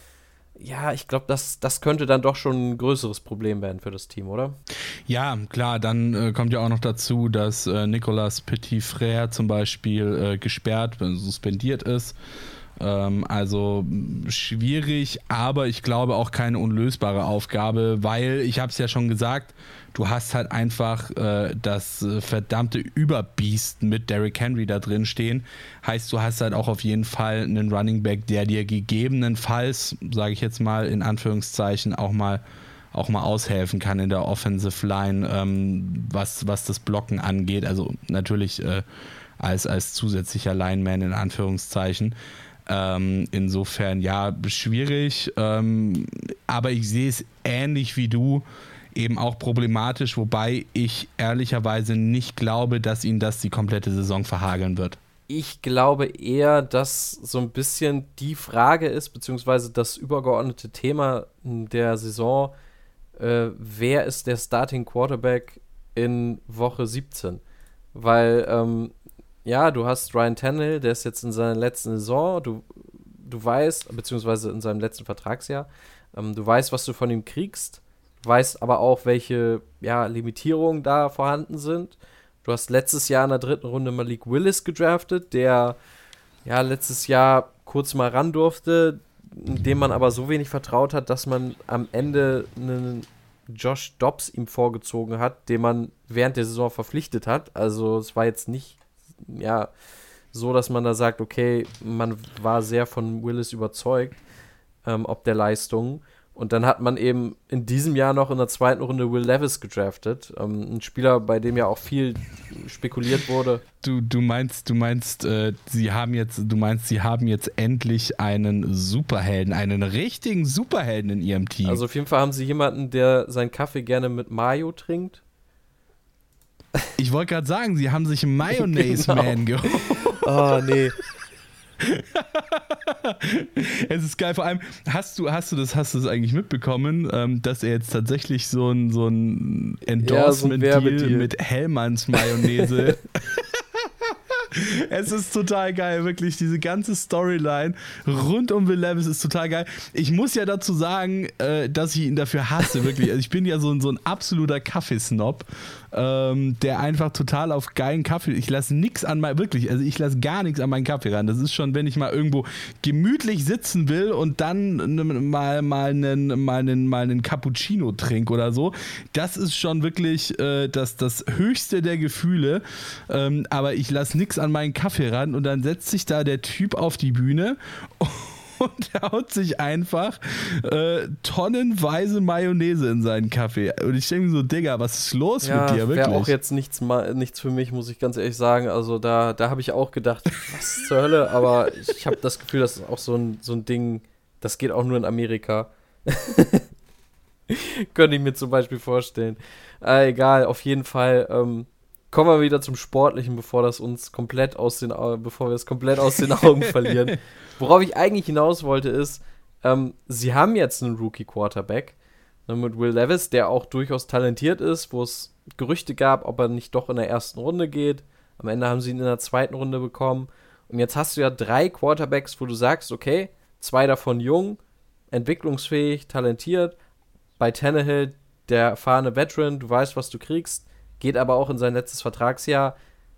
ja, ich glaube, das, das könnte dann doch schon ein größeres Problem werden für das Team, oder? Ja, klar, dann äh, kommt ja auch noch dazu, dass äh, Nicolas Petit-Frère zum Beispiel äh, gesperrt, äh, suspendiert ist. Ähm, also schwierig, aber ich glaube auch keine unlösbare Aufgabe, weil, ich habe es ja schon gesagt, du hast halt einfach äh, das äh, verdammte Überbiest mit Derrick Henry da drin stehen. Heißt, du hast halt auch auf jeden Fall einen Running Back, der dir gegebenenfalls, sage ich jetzt mal in Anführungszeichen, auch mal auch mal aushelfen kann in der Offensive Line, ähm, was, was das Blocken angeht. Also natürlich äh, als, als zusätzlicher Lineman in Anführungszeichen. Ähm, insofern, ja, schwierig. Ähm, aber ich sehe es ähnlich wie du, eben auch problematisch, wobei ich ehrlicherweise nicht glaube, dass ihn das die komplette Saison verhageln wird. Ich glaube eher, dass so ein bisschen die Frage ist, beziehungsweise das übergeordnete Thema der Saison, äh, wer ist der Starting Quarterback in Woche siebzehn? Weil, ähm, ja, du hast Ryan Tannehill, der ist jetzt in seiner letzten Saison, du, du weißt, beziehungsweise in seinem letzten Vertragsjahr, ähm, du weißt, was du von ihm kriegst, weißt aber auch, welche ja, Limitierungen da vorhanden sind. Du hast letztes Jahr in der dritten Runde Malik Willis gedraftet, der ja letztes Jahr kurz mal ran durfte, dem man aber so wenig vertraut hat, dass man am Ende einen Josh Dobbs ihm vorgezogen hat, den man während der Saison verpflichtet hat. Also es war jetzt nicht ja so, dass man da sagt, okay, man war sehr von Willis überzeugt, ähm, ob der Leistung. Und dann hat man eben in diesem Jahr noch in der zweiten Runde Will Levis gedraftet. Ähm, ein Spieler, bei dem ja auch viel spekuliert wurde. Du, du meinst, du meinst, äh, sie haben jetzt, du meinst, sie haben jetzt endlich einen Superhelden, einen richtigen Superhelden in ihrem Team. Also auf jeden Fall haben sie jemanden, der seinen Kaffee gerne mit Mayo trinkt. Ich wollte gerade sagen, sie haben sich einen Mayonnaise-Man Genau. geholt. Oh, nee. Es ist geil, vor allem, hast du, hast du das, hast du das eigentlich mitbekommen, ähm, dass er jetzt tatsächlich so ein, so ein Endorsement-Deal ja, so ein mit Hellmanns Mayonnaise. Es ist total geil, wirklich, diese ganze Storyline rund um Will Levis ist total geil. Ich muss ja dazu sagen, äh, dass ich ihn dafür hasse, wirklich. Also ich bin ja so ein, so ein absoluter Kaffeesnob, ähm, der einfach total auf geilen Kaffee, ich lasse nichts an mein, wirklich, also ich lasse gar nichts an meinen Kaffee ran. Das ist schon, wenn ich mal irgendwo gemütlich sitzen will und dann mal, mal, einen, mal, einen, mal einen Cappuccino trinke oder so, das ist schon wirklich äh, das, das höchste der Gefühle, ähm, aber ich lasse nichts an meinen Kaffee ran und dann setzt sich da der Typ auf die Bühne und er haut sich einfach äh, tonnenweise Mayonnaise in seinen Kaffee. Und ich denke mir so, Digga, was ist los ja, mit dir, wirklich? Wäre auch jetzt nichts, nichts für mich, muss ich ganz ehrlich sagen. Also da, da habe ich auch gedacht, was zur Hölle, aber ich habe das Gefühl, das ist auch so ein, so ein Ding, das geht auch nur in Amerika. Könnte ich mir zum Beispiel vorstellen. Äh, egal, auf jeden Fall, ähm, kommen wir wieder zum Sportlichen, bevor das uns komplett aus den bevor wir es komplett aus den Augen verlieren. Worauf ich eigentlich hinaus wollte ist, ähm, sie haben jetzt einen Rookie-Quarterback, ne, mit Will Levis, der auch durchaus talentiert ist, wo es Gerüchte gab, ob er nicht doch in der ersten Runde geht. Am Ende haben sie ihn in der zweiten Runde bekommen. Und jetzt hast du ja drei Quarterbacks, wo du sagst, okay, zwei davon jung, entwicklungsfähig, talentiert. Bei Tannehill, der erfahrene Veteran, du weißt, was du kriegst, geht aber auch in sein letztes Vertragsjahr.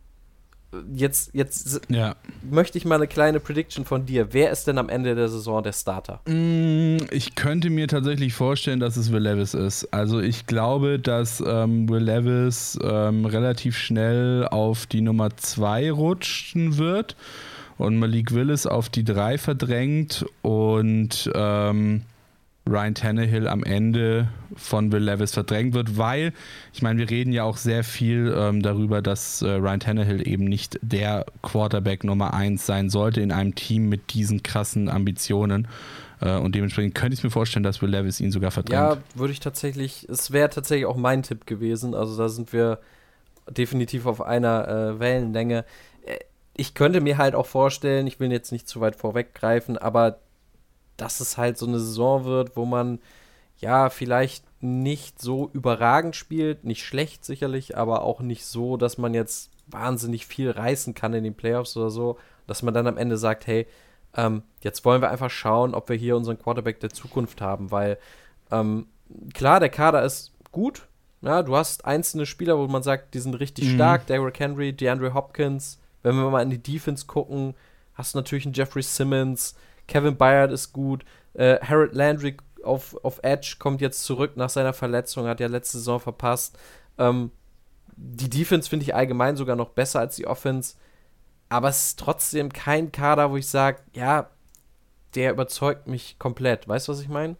Jetzt, jetzt ja. möchte ich mal eine kleine Prediction von dir. Wer ist denn am Ende der Saison der Starter? Ich könnte mir tatsächlich vorstellen, dass es Will Levis ist. Also ich glaube, dass ähm, Will Levis ähm, relativ schnell auf die Nummer zwei rutschen wird und Malik Willis auf die drei verdrängt und ähm, Ryan Tannehill am Ende von Will Levis verdrängt wird, weil, ich meine, wir reden ja auch sehr viel ähm, darüber, dass äh, Ryan Tannehill eben nicht der Quarterback Nummer eins sein sollte in einem Team mit diesen krassen Ambitionen äh, und dementsprechend könnte ich mir vorstellen, dass Will Levis ihn sogar verdrängt. Ja, würde ich tatsächlich, es wäre tatsächlich auch mein Tipp gewesen, also da sind wir definitiv auf einer äh, Wellenlänge. Ich könnte mir halt auch vorstellen, ich will jetzt nicht zu weit vorweggreifen, aber dass es halt so eine Saison wird, wo man ja vielleicht nicht so überragend spielt, nicht schlecht sicherlich, aber auch nicht so, dass man jetzt wahnsinnig viel reißen kann in den Playoffs oder so, dass man dann am Ende sagt, hey, ähm, jetzt wollen wir einfach schauen, ob wir hier unseren Quarterback der Zukunft haben, weil ähm, klar, der Kader ist gut, ja, du hast einzelne Spieler, wo man sagt, die sind richtig mhm. stark, Derrick Henry, DeAndre Hopkins, wenn wir mal in die Defense gucken, hast du natürlich einen Jeffrey Simmons, Kevin Byard ist gut. Äh, Harold Landry auf, auf Edge kommt jetzt zurück nach seiner Verletzung, hat ja letzte Saison verpasst. Ähm, die Defense finde ich allgemein sogar noch besser als die Offense. Aber es ist trotzdem kein Kader, wo ich sage, ja, der überzeugt mich komplett. Weißt du, was ich meine?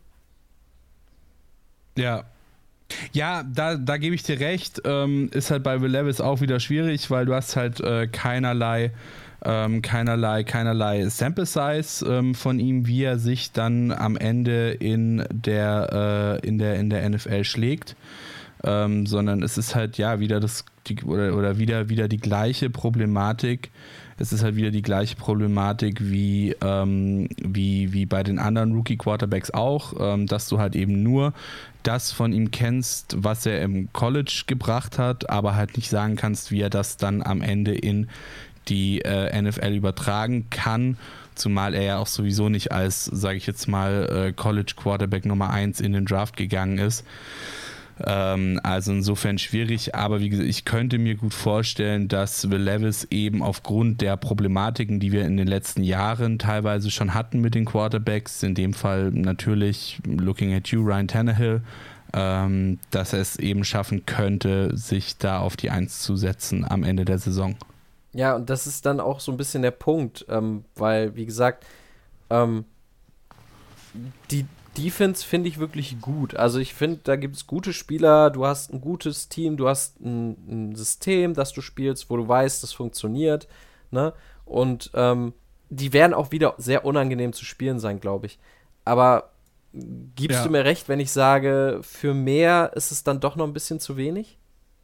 Ja. Ja, da, da gebe ich dir recht. Ähm, ist halt bei Will Levis auch wieder schwierig, weil du hast halt äh, keinerlei Ähm, keinerlei, keinerlei Sample Size ähm, von ihm, wie er sich dann am Ende in der, äh, in der, in der N F L schlägt, ähm, sondern es ist halt ja wieder das die, oder, oder wieder, wieder die gleiche Problematik. Es ist halt wieder die gleiche Problematik wie, ähm, wie, wie bei den anderen Rookie-Quarterbacks auch, ähm, dass du halt eben nur das von ihm kennst, was er im College gebracht hat, aber halt nicht sagen kannst, wie er das dann am Ende in die äh, N F L übertragen kann, zumal er ja auch sowieso nicht als, sage ich jetzt mal, äh, College Quarterback Nummer eins in den Draft gegangen ist. Ähm, also insofern schwierig, aber wie gesagt, ich könnte mir gut vorstellen, dass Will Levis eben aufgrund der Problematiken, die wir in den letzten Jahren teilweise schon hatten mit den Quarterbacks, in dem Fall natürlich looking at you, Ryan Tannehill, ähm, dass er es eben schaffen könnte, sich da auf die Eins zu setzen am Ende der Saison. Ja, und das ist dann auch so ein bisschen der Punkt, ähm, weil, wie gesagt, ähm, die Defense finde ich wirklich gut. Also ich finde, da gibt es gute Spieler, du hast ein gutes Team, du hast ein, ein System, das du spielst, wo du weißt, das funktioniert, ne? Und ähm, die werden auch wieder sehr unangenehm zu spielen sein, glaube ich. Aber gibst ja. du mir recht, wenn ich sage, für mehr ist es dann doch noch ein bisschen zu wenig?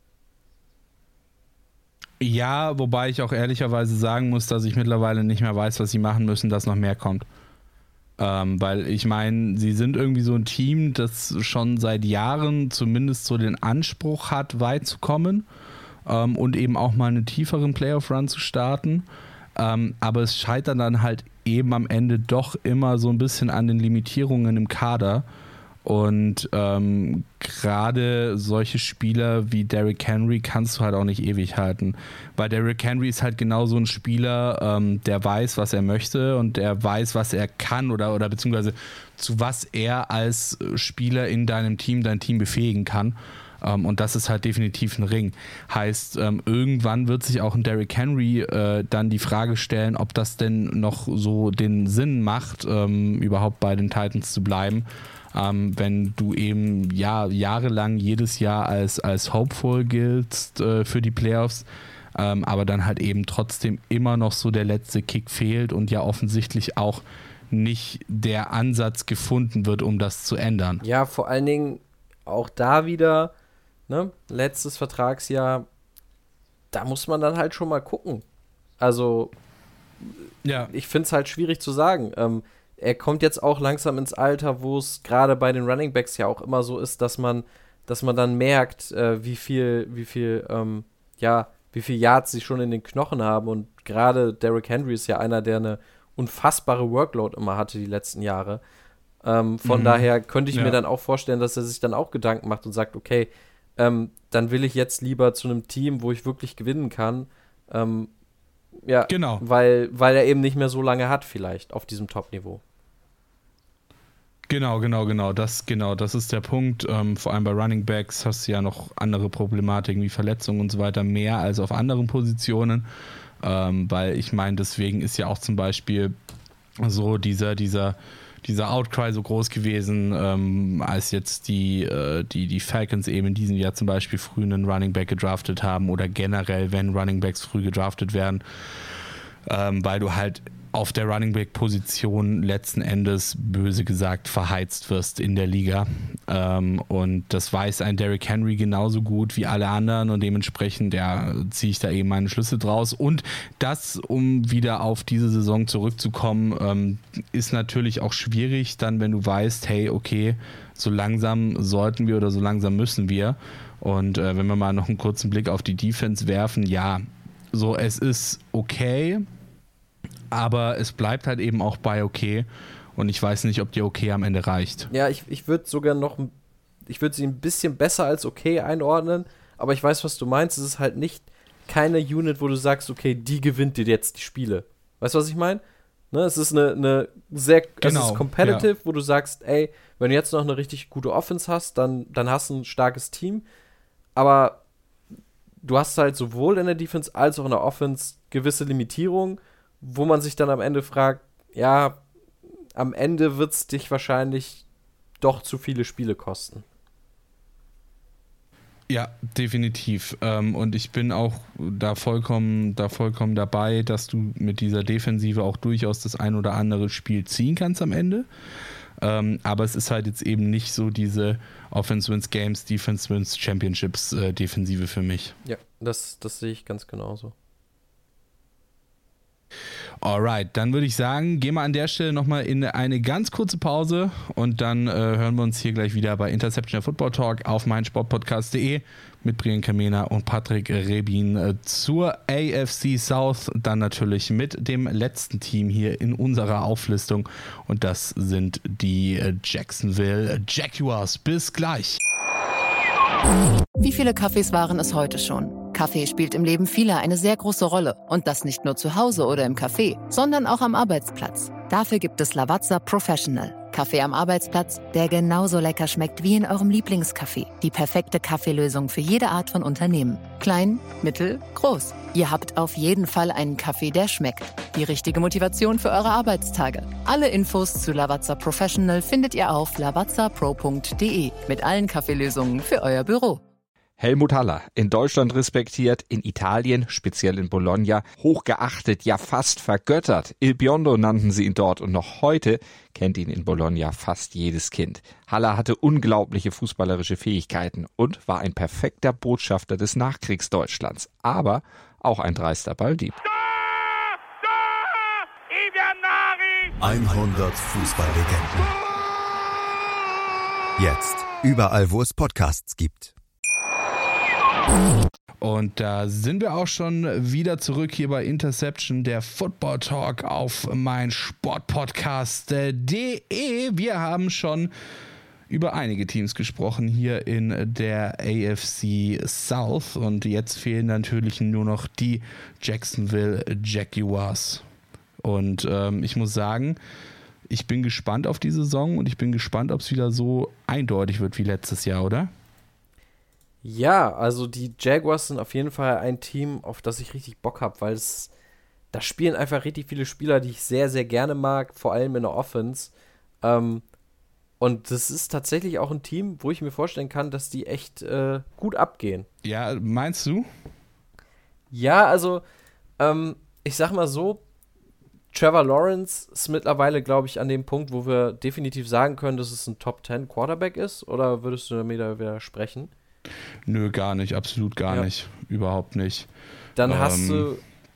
Ja, wobei ich auch ehrlicherweise sagen muss, dass ich mittlerweile nicht mehr weiß, was sie machen müssen, dass noch mehr kommt. Ähm, weil ich meine, sie sind irgendwie so ein Team, das schon seit Jahren zumindest so den Anspruch hat, weit zu kommen ähm, und eben auch mal einen tieferen Playoff-Run zu starten. Ähm, aber es scheitert dann halt eben am Ende doch immer so ein bisschen an den Limitierungen im Kader. Und ähm, gerade solche Spieler wie Derrick Henry kannst du halt auch nicht ewig halten. Weil Derrick Henry ist halt genau so ein Spieler, ähm, der weiß, was er möchte und der weiß, was er kann oder, oder beziehungsweise zu was er als Spieler in deinem Team, dein Team befähigen kann. Um, und das ist halt definitiv ein Ring. Heißt, ähm, irgendwann wird sich auch ein Derrick Henry äh, dann die Frage stellen, ob das denn noch so den Sinn macht, ähm, überhaupt bei den Titans zu bleiben, ähm, wenn du eben ja jahrelang jedes Jahr als, als hopeful giltst äh, für die Playoffs, ähm, aber dann halt eben trotzdem immer noch so der letzte Kick fehlt und ja offensichtlich auch nicht der Ansatz gefunden wird, um das zu ändern. Ja, vor allen Dingen auch da wieder Ne? Letztes Vertragsjahr, da muss man dann halt schon mal gucken. Also, ja. ich finde es halt schwierig zu sagen. Ähm, er kommt jetzt auch langsam ins Alter, wo es gerade bei den Running Backs ja auch immer so ist, dass man, dass man dann merkt, äh, wie viel, wie viel, ähm, ja, wie viel Yards sie schon in den Knochen haben. Und gerade Derrick Henry ist ja einer, der eine unfassbare Workload immer hatte die letzten Jahre. Ähm, von mhm. daher könnte ich ja. mir dann auch vorstellen, dass er sich dann auch Gedanken macht und sagt, okay, Ähm, dann will ich jetzt lieber zu einem Team, wo ich wirklich gewinnen kann. Ähm, ja, genau. Weil, weil er eben nicht mehr so lange hat vielleicht auf diesem Top-Niveau. Genau, genau, genau. Das, genau, das ist der Punkt. Ähm, vor allem bei Running Backs hast du ja noch andere Problematiken wie Verletzungen und so weiter, mehr als auf anderen Positionen. Ähm, weil ich meine, deswegen ist ja auch zum Beispiel so dieser, dieser dieser Outcry so groß gewesen, ähm, als jetzt die, äh, die, die Falcons eben in diesem Jahr zum Beispiel früh einen Running Back gedraftet haben oder generell, wenn Running Backs früh gedraftet werden, ähm, weil du halt auf der Running Back Position letzten Endes, böse gesagt, verheizt wirst in der Liga. Ähm, und das weiß ein Derrick Henry genauso gut wie alle anderen und dementsprechend ja, ziehe ich da eben meine Schlüsse draus. Und das, um wieder auf diese Saison zurückzukommen, ähm, ist natürlich auch schwierig, dann wenn du weißt, hey, okay, so langsam sollten wir oder so langsam müssen wir. Und äh, wenn wir mal noch einen kurzen Blick auf die Defense werfen, ja, so es ist okay, aber es bleibt halt eben auch bei okay und ich weiß nicht, ob die okay am Ende reicht. Ja, ich, ich würde sogar noch, ich würde sie ein bisschen besser als okay einordnen, aber ich weiß, was du meinst, es ist halt nicht keine Unit, wo du sagst, okay, die gewinnt dir jetzt die Spiele. Weißt du, was ich meine? Ne, es ist eine, eine sehr, genau, es ist competitive, ja. wo du sagst, ey, wenn du jetzt noch eine richtig gute Offense hast, dann, dann hast du ein starkes Team, aber du hast halt sowohl in der Defense als auch in der Offense gewisse Limitierungen, wo man sich dann am Ende fragt, ja, am Ende wird es dich wahrscheinlich doch zu viele Spiele kosten. Ja, definitiv. Ähm, und ich bin auch da vollkommen, da vollkommen dabei, dass du mit dieser Defensive auch durchaus das ein oder andere Spiel ziehen kannst am Ende. Ähm, aber es ist halt jetzt eben nicht so diese Offense wins Games, Defense wins Championships äh, Defensive für mich. Ja, das, das sehe ich ganz genauso. Alright, dann würde ich sagen, gehen wir an der Stelle nochmal in eine ganz kurze Pause und dann äh, hören wir uns hier gleich wieder bei Interception Football Talk auf meinsportpodcast punkt de mit Brian Kamena und Patrick Rebin äh, zur A F C South, dann natürlich mit dem letzten Team hier in unserer Auflistung und das sind die äh, Jacksonville Jaguars. Bis gleich. Wie viele Kaffees waren es heute schon? Kaffee spielt im Leben vieler eine sehr große Rolle. Und das nicht nur zu Hause oder im Café, sondern auch am Arbeitsplatz. Dafür gibt es Lavazza Professional. Kaffee am Arbeitsplatz, der genauso lecker schmeckt wie in eurem Lieblingscafé. Die perfekte Kaffeelösung für jede Art von Unternehmen. Klein, mittel, groß. Ihr habt auf jeden Fall einen Kaffee, der schmeckt. Die richtige Motivation für eure Arbeitstage. Alle Infos zu Lavazza Professional findet ihr auf lavazza pro punkt de mit allen Kaffeelösungen für euer Büro. Helmut Haller, in Deutschland respektiert, in Italien, speziell in Bologna, hochgeachtet, ja fast vergöttert. Il Biondo nannten sie ihn dort und noch heute kennt ihn in Bologna fast jedes Kind. Haller hatte unglaubliche fußballerische Fähigkeiten und war ein perfekter Botschafter des Nachkriegsdeutschlands, aber auch ein dreister Balldieb. hundert Fußballlegenden. Jetzt überall, wo es Podcasts gibt. Und da sind wir auch schon wieder zurück hier bei Interception, der Football Talk auf mein Sportpodcast punkt de. Wir haben schon über einige Teams gesprochen hier in der A F C South und jetzt fehlen natürlich nur noch die Jacksonville Jaguars. Und ähm, ich muss sagen, ich bin gespannt auf die Saison und ich bin gespannt, ob es wieder so eindeutig wird wie letztes Jahr, oder? Ja, also die Jaguars sind auf jeden Fall ein Team, auf das ich richtig Bock habe, weil es da spielen einfach richtig viele Spieler, die ich sehr, sehr gerne mag, vor allem in der Offense. Ähm, und das ist tatsächlich auch ein Team, wo ich mir vorstellen kann, dass die echt äh, gut abgehen. Ja, meinst du? Ja, also ähm, ich sag mal so, Trevor Lawrence ist mittlerweile, glaube ich, an dem Punkt, wo wir definitiv sagen können, dass es ein Top zehn Quarterback ist. Oder würdest du mir da widersprechen? Nö, gar nicht, absolut gar ja. nicht. Überhaupt nicht. Dann ähm, hast du.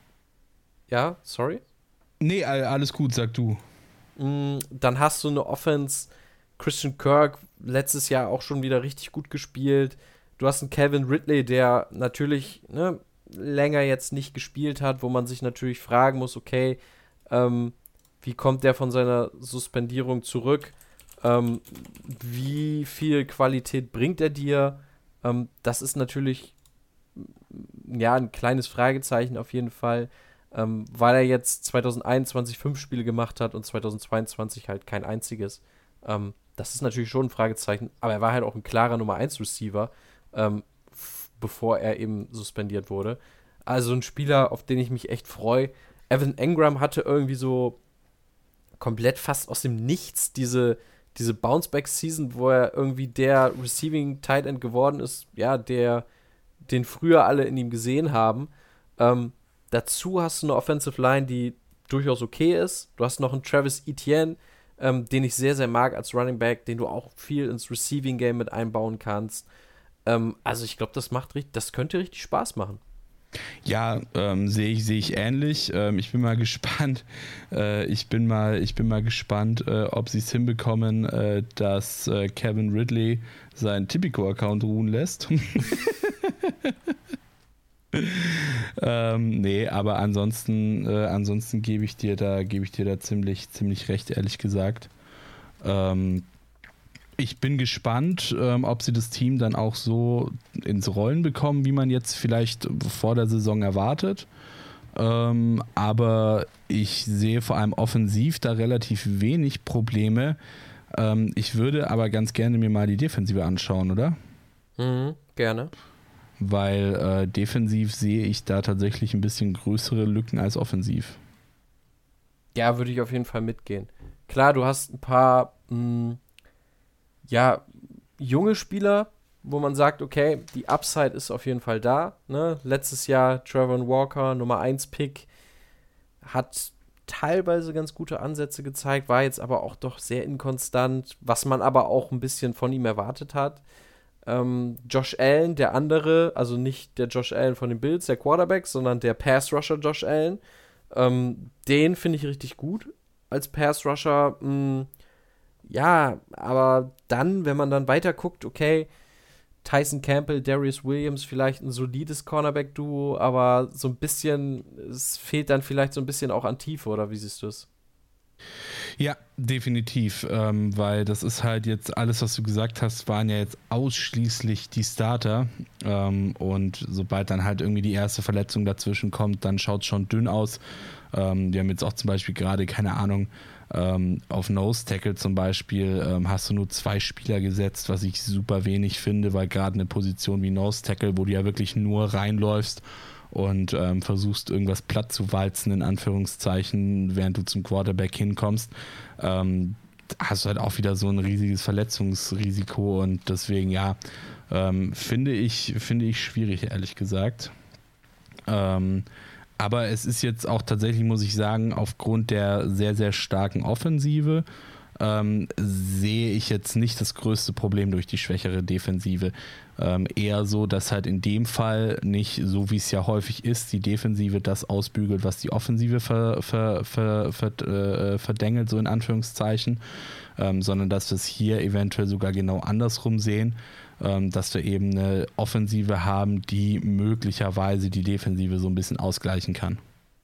Ja, sorry? Nee, alles gut, sag du. Dann hast du eine Offense. Christian Kirk letztes Jahr auch schon wieder richtig gut gespielt. Du hast einen Calvin Ridley, der natürlich ne, länger jetzt nicht gespielt hat, wo man sich natürlich fragen muss, okay, ähm, wie kommt der von seiner Suspendierung zurück? Ähm, wie viel Qualität bringt er dir? Ähm, das ist natürlich ja ein kleines Fragezeichen auf jeden Fall, ähm, weil er jetzt zwanzig einundzwanzig fünf Spiele gemacht hat und zwanzig zweiundzwanzig halt kein einziges. Ähm, das ist natürlich schon ein Fragezeichen, aber er war halt auch ein klarer Nummer eins Receiver, ähm, f- bevor er eben suspendiert wurde. Also ein Spieler, auf den ich mich echt freue. Evan Engram hatte irgendwie so komplett fast aus dem Nichts diese diese Bounceback-Season, wo er irgendwie der Receiving Tight End geworden ist, ja, der, den früher alle in ihm gesehen haben. Ähm, dazu hast du eine Offensive Line, die durchaus okay ist. Du hast noch einen Travis Etienne, ähm, den ich sehr, sehr mag als Running Back, den du auch viel ins Receiving Game mit einbauen kannst. Ähm, also ich glaube, das macht richtig, das könnte richtig Spaß machen. Ja, ähm, sehe ich, sehe ich ähnlich. Ähm, ich bin mal gespannt. Äh, ich bin mal, ich bin mal gespannt, äh, ob sie es hinbekommen, äh, dass äh, Kevin Ridley seinen Tipico-Account ruhen lässt. ähm, nee, aber ansonsten, äh, ansonsten gebe ich dir da, gebe ich dir da ziemlich, ziemlich recht, ehrlich gesagt. Ähm, Ich bin gespannt, ähm, ob sie das Team dann auch so ins Rollen bekommen, wie man jetzt vielleicht vor der Saison erwartet. Ähm, aber ich sehe vor allem offensiv da relativ wenig Probleme. Ähm, ich würde aber ganz gerne mir mal die Defensive anschauen, oder? Mhm, gerne. Weil äh, defensiv sehe ich da tatsächlich ein bisschen größere Lücken als offensiv. Ja, würde ich auf jeden Fall mitgehen. Klar, du hast ein paar mh, ja, junge Spieler, wo man sagt, okay, die Upside ist auf jeden Fall da. Ne? Letztes Jahr Trevor Walker, Nummer eins Pick, hat teilweise ganz gute Ansätze gezeigt, war jetzt aber auch doch sehr inkonstant, was man aber auch ein bisschen von ihm erwartet hat. Ähm, Josh Allen, der andere, also nicht der Josh Allen von den Bills, der Quarterback, sondern der Pass-Rusher Josh Allen, ähm, den finde ich richtig gut als Pass-Rusher. Mh, Ja, aber dann, wenn man dann weiter guckt, okay, Tyson Campbell, Darius Williams, vielleicht ein solides Cornerback-Duo, aber so ein bisschen, es fehlt dann vielleicht so ein bisschen auch an Tiefe, oder wie siehst du es? Ja, definitiv, ähm, weil das ist halt jetzt, alles, was du gesagt hast, waren ja jetzt ausschließlich die Starter ähm, und sobald dann halt irgendwie die erste Verletzung dazwischen kommt, dann schaut es schon dünn aus. Ähm, die haben jetzt auch zum Beispiel gerade, keine Ahnung, Ähm, auf Nose Tackle zum Beispiel ähm, hast du nur zwei Spieler gesetzt, was ich super wenig finde, weil gerade eine Position wie Nose Tackle, wo du ja wirklich nur reinläufst und ähm, versuchst irgendwas platt zu walzen, in Anführungszeichen, während du zum Quarterback hinkommst, ähm, hast du halt auch wieder so ein riesiges Verletzungsrisiko und deswegen, ja, ähm, finde ich, finde ich schwierig, ehrlich gesagt. Ähm, aber es ist jetzt auch tatsächlich, muss ich sagen, aufgrund der sehr, sehr starken Offensive ähm, sehe ich jetzt nicht das größte Problem durch die schwächere Defensive. Ähm, eher so, dass halt in dem Fall nicht, so wie es ja häufig ist, die Defensive das ausbügelt, was die Offensive ver, ver, ver, ver, äh, verdengelt, so in Anführungszeichen, ähm, sondern dass wir es hier eventuell sogar genau andersrum sehen, ähm, dass wir eben eine Offensive haben, die möglicherweise die Defensive so ein bisschen ausgleichen kann.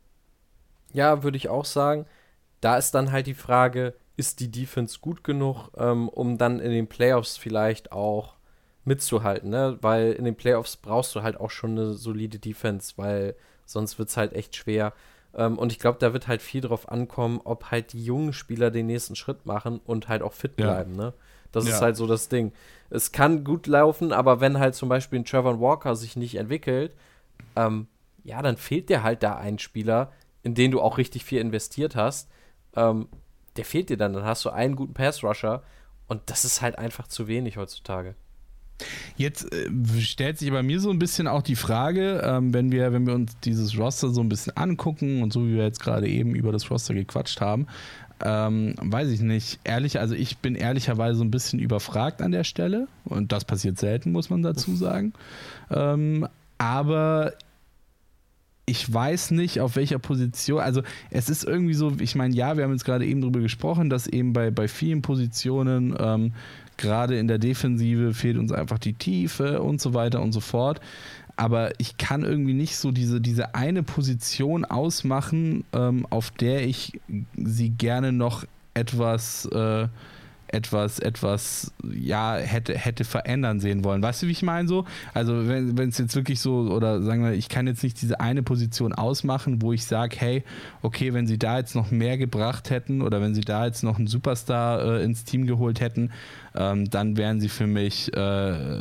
Ja, würde ich auch sagen. Da ist dann halt die Frage, ist die Defense gut genug, ähm, um dann in den Playoffs vielleicht auch mitzuhalten, ne? Weil in den Playoffs brauchst du halt auch schon eine solide Defense, weil sonst wird es halt echt schwer. Ähm, und ich glaube, da wird halt viel drauf ankommen, ob halt die jungen Spieler den nächsten Schritt machen und halt auch fit bleiben, ja. ne? Das ja. ist halt so das Ding. Es kann gut laufen, aber wenn halt zum Beispiel ein Trevor Walker sich nicht entwickelt, ähm, ja, dann fehlt dir halt da ein Spieler, in den du auch richtig viel investiert hast. Ähm, der fehlt dir dann. Dann hast du einen guten Pass-Rusher und das ist halt einfach zu wenig heutzutage. Jetzt äh, stellt sich bei mir so ein bisschen auch die Frage, ähm, wenn wir, wenn wir uns dieses Roster so ein bisschen angucken und so wie wir jetzt gerade eben über das Roster gequatscht haben, ähm, weiß ich nicht, ehrlich, also ich bin ehrlicherweise so ein bisschen überfragt an der Stelle und das passiert selten, muss man dazu sagen. Ähm, aber ich weiß nicht, auf welcher Position, also es ist irgendwie so, ich meine, ja, wir haben jetzt gerade eben drüber gesprochen, dass eben bei, bei vielen Positionen, ähm, gerade in der Defensive fehlt uns einfach die Tiefe und so weiter und so fort. Aber ich kann irgendwie nicht so diese, diese eine Position ausmachen, ähm, auf der ich sie gerne noch etwas, äh, etwas, etwas, ja, hätte, hätte verändern sehen wollen. Weißt du, wie ich meine so? Also wenn wenn es jetzt wirklich so, oder sagen wir, ich kann jetzt nicht diese eine Position ausmachen, wo ich sage, hey, okay, wenn sie da jetzt noch mehr gebracht hätten oder wenn sie da jetzt noch einen Superstar äh, ins Team geholt hätten, ähm, dann wären sie für mich, äh,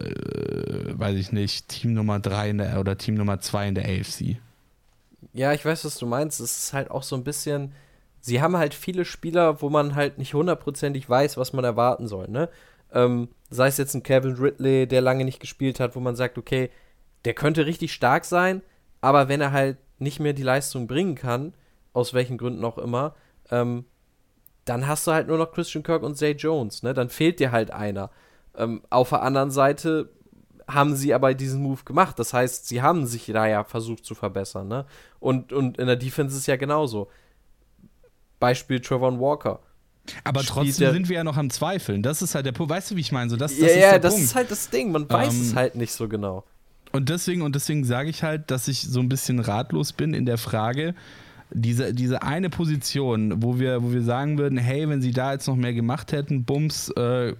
äh, weiß ich nicht, Team Nummer drei in der, oder Team Nummer zwei in der A F C. Ja, ich weiß, was du meinst. Es ist halt auch so ein bisschen, sie haben halt viele Spieler, wo man halt nicht hundertprozentig weiß, was man erwarten soll, ne? Ähm, sei es jetzt ein Kevin Ridley, der lange nicht gespielt hat, wo man sagt, okay, der könnte richtig stark sein, aber wenn er halt nicht mehr die Leistung bringen kann, aus welchen Gründen auch immer, ähm, dann hast du halt nur noch Christian Kirk und Zay Jones, ne? Dann fehlt dir halt einer. Ähm, auf der anderen Seite haben sie aber diesen Move gemacht. Das heißt, sie haben sich da ja versucht zu verbessern, ne? Und, und in der Defense ist es ja genauso. Beispiel Trevor Walker. Aber trotzdem sind wir ja noch am Zweifeln. Das ist halt der Punkt. Weißt du, wie ich meine? So, das, das ja, ist ja, der das Punkt. ist halt das Ding. Man weiß ähm, es halt nicht so genau. Und deswegen, und deswegen sage ich halt, dass ich so ein bisschen ratlos bin in der Frage, diese, diese eine Position, wo wir, wo wir sagen würden, hey, wenn sie da jetzt noch mehr gemacht hätten, Bums, äh,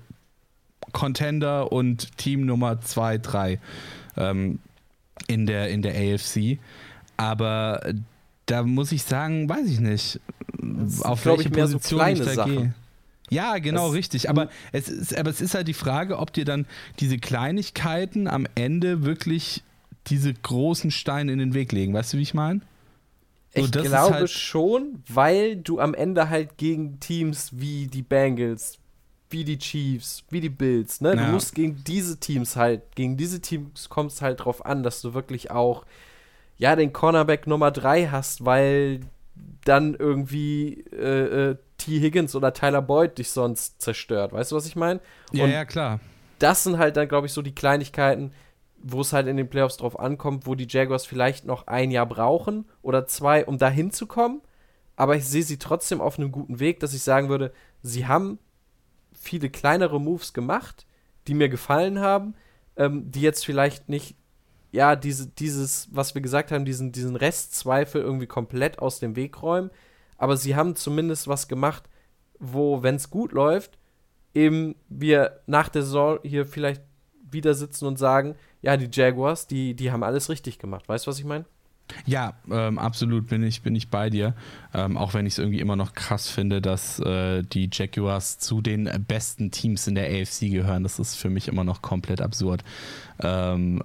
Contender und Team Nummer zwei, drei ähm, in der, in der A F C. Aber da muss ich sagen, weiß ich nicht, das auf welche ich, mehr Position so kleine ich da Sachen. gehe. Ja, genau, das, richtig. Aber es, ist, aber es ist halt die Frage, ob dir dann diese Kleinigkeiten am Ende wirklich diese großen Steine in den Weg legen. Weißt du, wie ich meine? So, ich glaube halt schon, weil du am Ende halt gegen Teams wie die Bengals, wie die Chiefs, wie die Bills, ne? Ja. Du musst gegen diese Teams halt, gegen diese Teams kommt es halt drauf an, dass du wirklich auch, ja, den Cornerback Nummer drei hast, weil dann irgendwie äh, äh, T. Higgins oder Tyler Boyd dich sonst zerstört. Weißt du, was ich meine? Ja, ja, klar. Das sind halt dann, glaube ich, so die Kleinigkeiten, wo es halt in den Playoffs drauf ankommt, wo die Jaguars vielleicht noch ein Jahr brauchen oder zwei, um da hinzukommen. Aber ich sehe sie trotzdem auf einem guten Weg, dass ich sagen würde, sie haben viele kleinere Moves gemacht, die mir gefallen haben, ähm, die jetzt vielleicht nicht, ja, diese, dieses, was wir gesagt haben, diesen, diesen Restzweifel irgendwie komplett aus dem Weg räumen. Aber sie haben zumindest was gemacht, wo, wenn es gut läuft, eben wir nach der Saison hier vielleicht wieder sitzen und sagen, ja, die Jaguars, die, die haben alles richtig gemacht. Weißt du, was ich meine? Ja, ähm, absolut bin ich, bin ich bei dir. Ähm, auch wenn ich es irgendwie immer noch krass finde, dass äh, die Jaguars zu den besten Teams in der A F C gehören. Das ist für mich immer noch komplett absurd. Ähm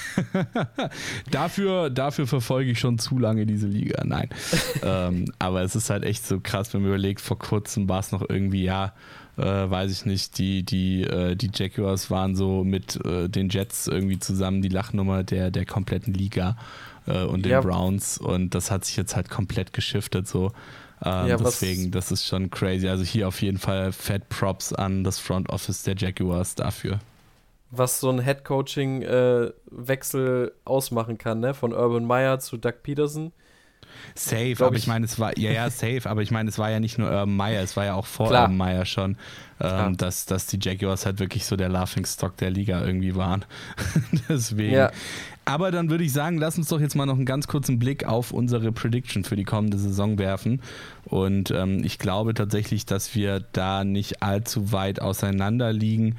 dafür, dafür verfolge ich schon zu lange diese Liga. Nein. ähm, aber es ist halt echt so krass, wenn man überlegt, vor kurzem war es noch irgendwie, ja, Äh, weiß ich nicht, die, die, äh, die Jaguars waren so mit äh, den Jets irgendwie zusammen die Lachnummer der, der kompletten Liga äh, und den ja. Browns, und das hat sich jetzt halt komplett geschiftet so. Ähm, ja, deswegen, das ist schon crazy. Also hier auf jeden Fall Fat Props an das Front Office der Jaguars dafür. Was so ein Head-Coaching-Wechsel äh, ausmachen kann, ne? Von Urban Meyer zu Doug Peterson. Safe, Glaub aber ich, ich meine, es war, ja, ja, safe, aber ich meine, es war ja nicht nur Urban Meyer, es war ja auch vor Klar. Urban Meyer schon, ähm, dass, dass die Jaguars halt wirklich so der Laughingstock der Liga irgendwie waren. Deswegen. Ja. Aber dann würde ich sagen, lass uns doch jetzt mal noch einen ganz kurzen Blick auf unsere Prediction für die kommende Saison werfen. Und ähm, ich glaube tatsächlich, dass wir da nicht allzu weit auseinander liegen.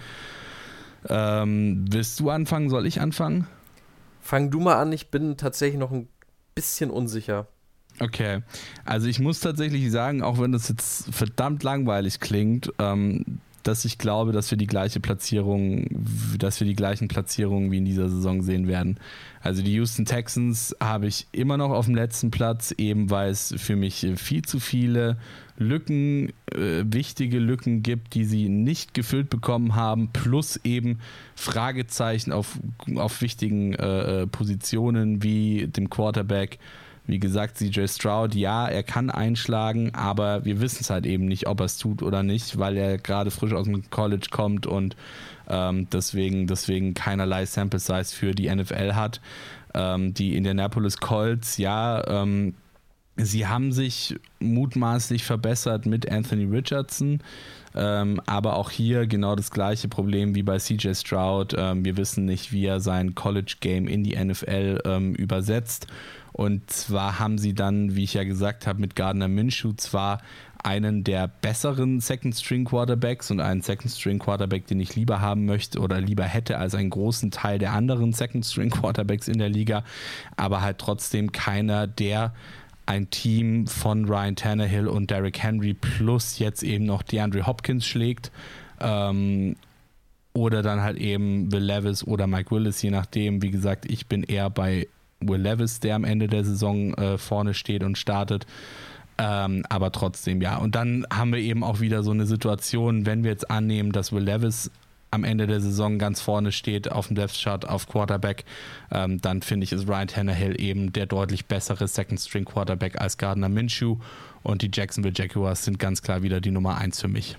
Ähm, willst du anfangen? Soll ich anfangen? Fang du mal an, ich bin tatsächlich noch ein bisschen unsicher. Okay, also ich muss tatsächlich sagen, auch wenn das jetzt verdammt langweilig klingt, ähm, dass ich glaube, dass wir die gleiche Platzierung, dass wir die gleichen Platzierungen wie in dieser Saison sehen werden. Also die Houston Texans habe ich immer noch auf dem letzten Platz, eben weil es für mich viel zu viele Lücken, äh, wichtige Lücken gibt, die sie nicht gefüllt bekommen haben, plus eben Fragezeichen auf, auf wichtigen äh, Positionen wie dem Quarterback. Wie gesagt, C J Stroud, ja, er kann einschlagen, aber wir wissen es halt eben nicht, ob er es tut oder nicht, weil er gerade frisch aus dem College kommt und ähm, deswegen, deswegen keinerlei Sample Size für die N F L hat. Ähm, die Indianapolis Colts, ja, ähm, sie haben sich mutmaßlich verbessert mit Anthony Richardson, ähm, aber auch hier genau das gleiche Problem wie bei C J Stroud. Ähm, wir wissen nicht, wie er sein College-Game in die N F L ähm, übersetzt. Und zwar haben sie dann, wie ich ja gesagt habe, mit Gardner Minshew zwar einen der besseren Second-String-Quarterbacks und einen Second-String-Quarterback, den ich lieber haben möchte oder lieber hätte als einen großen Teil der anderen Second-String-Quarterbacks in der Liga, aber halt trotzdem keiner, der ein Team von Ryan Tannehill und Derrick Henry plus jetzt eben noch DeAndre Hopkins schlägt. Ähm, oder dann halt eben Will Levis oder Mike Willis, je nachdem. Wie gesagt, ich bin eher bei Will Levis, der am Ende der Saison äh, vorne steht und startet. Ähm, aber trotzdem, ja. Und dann haben wir eben auch wieder so eine Situation, wenn wir jetzt annehmen, dass Will Levis am Ende der Saison ganz vorne steht auf dem Depth Chart auf Quarterback, ähm, dann finde ich, ist Ryan Tannehill eben der deutlich bessere Second-String-Quarterback als Gardner Minshew, und die Jacksonville Jaguars sind ganz klar wieder die Nummer eins für mich.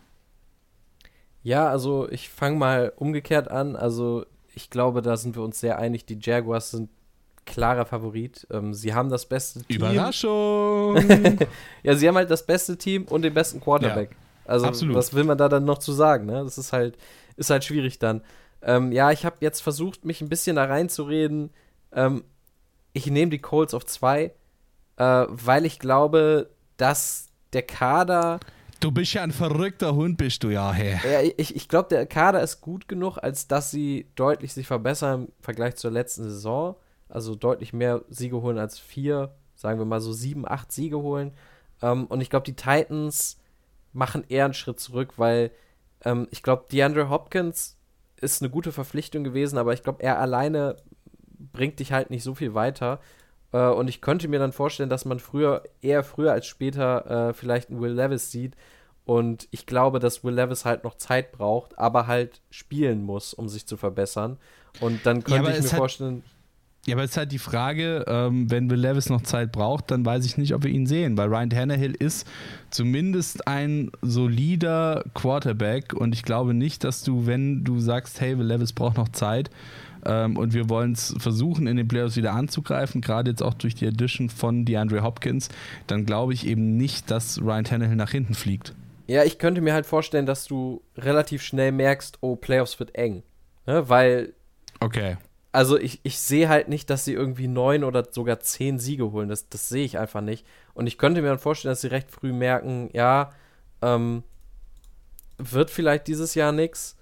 Ja, also ich fange mal umgekehrt an. Also ich glaube, da sind wir uns sehr einig. Die Jaguars sind klarer Favorit. Ähm, sie haben das beste Team. Überraschung! Ja, sie haben halt das beste Team und den besten Quarterback. Ja, also absolut. Was will man da dann noch zu sagen? Ne? Das ist halt, ist halt schwierig dann. Ähm, ja, ich habe jetzt versucht, mich ein bisschen da reinzureden. Ähm, ich nehme die Colts auf zwei, äh, weil ich glaube, dass der Kader... Du bist ja ein verrückter Hund, bist du ja, hey. Ja, ich, ich glaube, der Kader ist gut genug, als dass sie deutlich sich verbessern im Vergleich zur letzten Saison. Also deutlich mehr Siege holen als vier, sagen wir mal so sieben, acht Siege holen. Ähm, und ich glaube, die Titans machen eher einen Schritt zurück, weil ähm, ich glaube, DeAndre Hopkins ist eine gute Verpflichtung gewesen, aber ich glaube, er alleine bringt dich halt nicht so viel weiter. Äh, und ich könnte mir dann vorstellen, dass man früher, eher früher als später äh, vielleicht einen Will Levis sieht. Und ich glaube, dass Will Levis halt noch Zeit braucht, aber halt spielen muss, um sich zu verbessern. Und dann könnte ja, ich mir vorstellen... Ja, aber es ist halt die Frage, ähm, wenn Will Levis noch Zeit braucht, dann weiß ich nicht, ob wir ihn sehen, weil Ryan Tannehill ist zumindest ein solider Quarterback, und ich glaube nicht, dass du, wenn du sagst, hey, Will Levis braucht noch Zeit ähm, und wir wollen es versuchen, in den Playoffs wieder anzugreifen, gerade jetzt auch durch die Addition von DeAndre Hopkins, dann glaube ich eben nicht, dass Ryan Tannehill nach hinten fliegt. Ja, ich könnte mir halt vorstellen, dass du relativ schnell merkst, oh, Playoffs wird eng, ne? Weil okay. Also ich, ich sehe halt nicht, dass sie irgendwie neun oder sogar zehn Siege holen. Das, das sehe ich einfach nicht. Und ich könnte mir dann vorstellen, dass sie recht früh merken, ja, ähm, wird vielleicht dieses Jahr nix.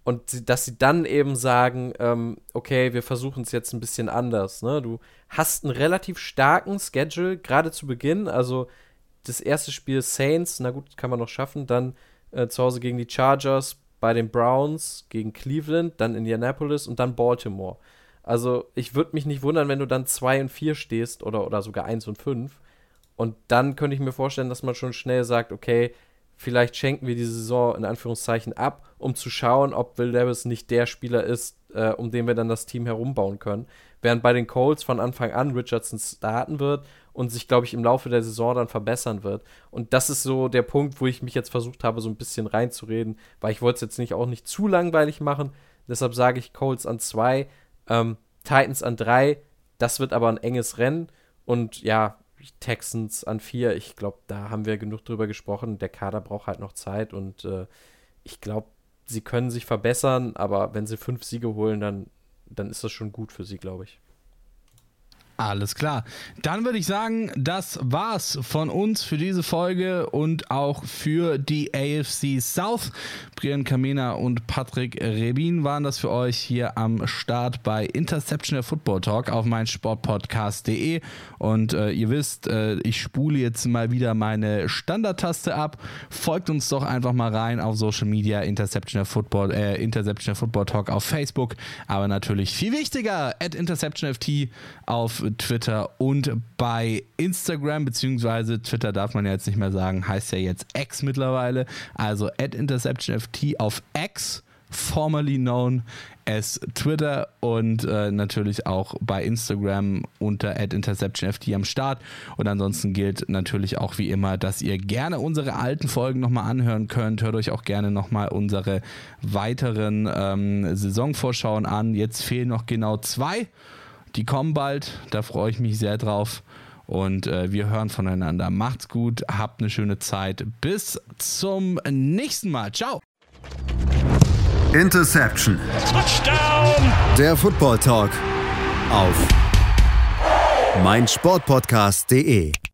Und sie, dass sie dann eben sagen, ähm, okay, wir versuchen es jetzt ein bisschen anders. Ne? Du hast einen relativ starken Schedule, gerade zu Beginn. Also das erste Spiel Saints, na gut, kann man noch schaffen. Dann äh, zu Hause gegen die Chargers, bei den Browns, gegen Cleveland, dann Indianapolis und dann Baltimore. Also ich würde mich nicht wundern, wenn du dann zwei und vier stehst oder, oder sogar eins und fünf. Und dann könnte ich mir vorstellen, dass man schon schnell sagt, okay, vielleicht schenken wir diese Saison in Anführungszeichen ab, um zu schauen, ob Will Levis nicht der Spieler ist, äh, um den wir dann das Team herumbauen können. Während bei den Colts von Anfang an Richardson starten wird und sich, glaube ich, im Laufe der Saison dann verbessern wird. Und das ist so der Punkt, wo ich mich jetzt versucht habe, so ein bisschen reinzureden, weil ich wollte es jetzt nicht auch nicht zu langweilig machen. Deshalb sage ich Colts an zwei, ähm, Titans an drei. Das wird aber ein enges Rennen. Und ja, Texans an vier, ich glaube, da haben wir genug drüber gesprochen. Der Kader braucht halt noch Zeit und äh, ich glaube, sie können sich verbessern, aber wenn sie fünf Siege holen, dann, dann ist das schon gut für sie, glaube ich. Alles klar. Dann würde ich sagen, das war's von uns für diese Folge und auch für die A F C South. Brian Kamena und Patrick Rebin waren das für euch hier am Start bei Interception der Football Talk auf meinsportpodcast punkt de und äh, ihr wisst, äh, ich spule jetzt mal wieder meine Standardtaste ab. Folgt uns doch einfach mal rein auf Social Media, Interception der Football, äh, Interception der Football Talk auf Facebook, aber natürlich viel wichtiger, at InterceptionFT auf Twitter und bei Instagram, beziehungsweise Twitter darf man ja jetzt nicht mehr sagen, heißt ja jetzt X mittlerweile, also at InterceptionFT auf X, formerly known as Twitter und äh, natürlich auch bei Instagram unter at InterceptionFT am Start und ansonsten gilt natürlich auch wie immer, dass ihr gerne unsere alten Folgen nochmal anhören könnt, hört euch auch gerne nochmal unsere weiteren ähm, Saisonvorschauen an, jetzt fehlen noch genau zwei. Die kommen bald, da freue ich mich sehr drauf und äh, wir hören voneinander. Macht's gut, habt eine schöne Zeit. Bis zum nächsten Mal. Ciao. Interception. Touchdown. Der Football Talk auf meinsportpodcast punkt de.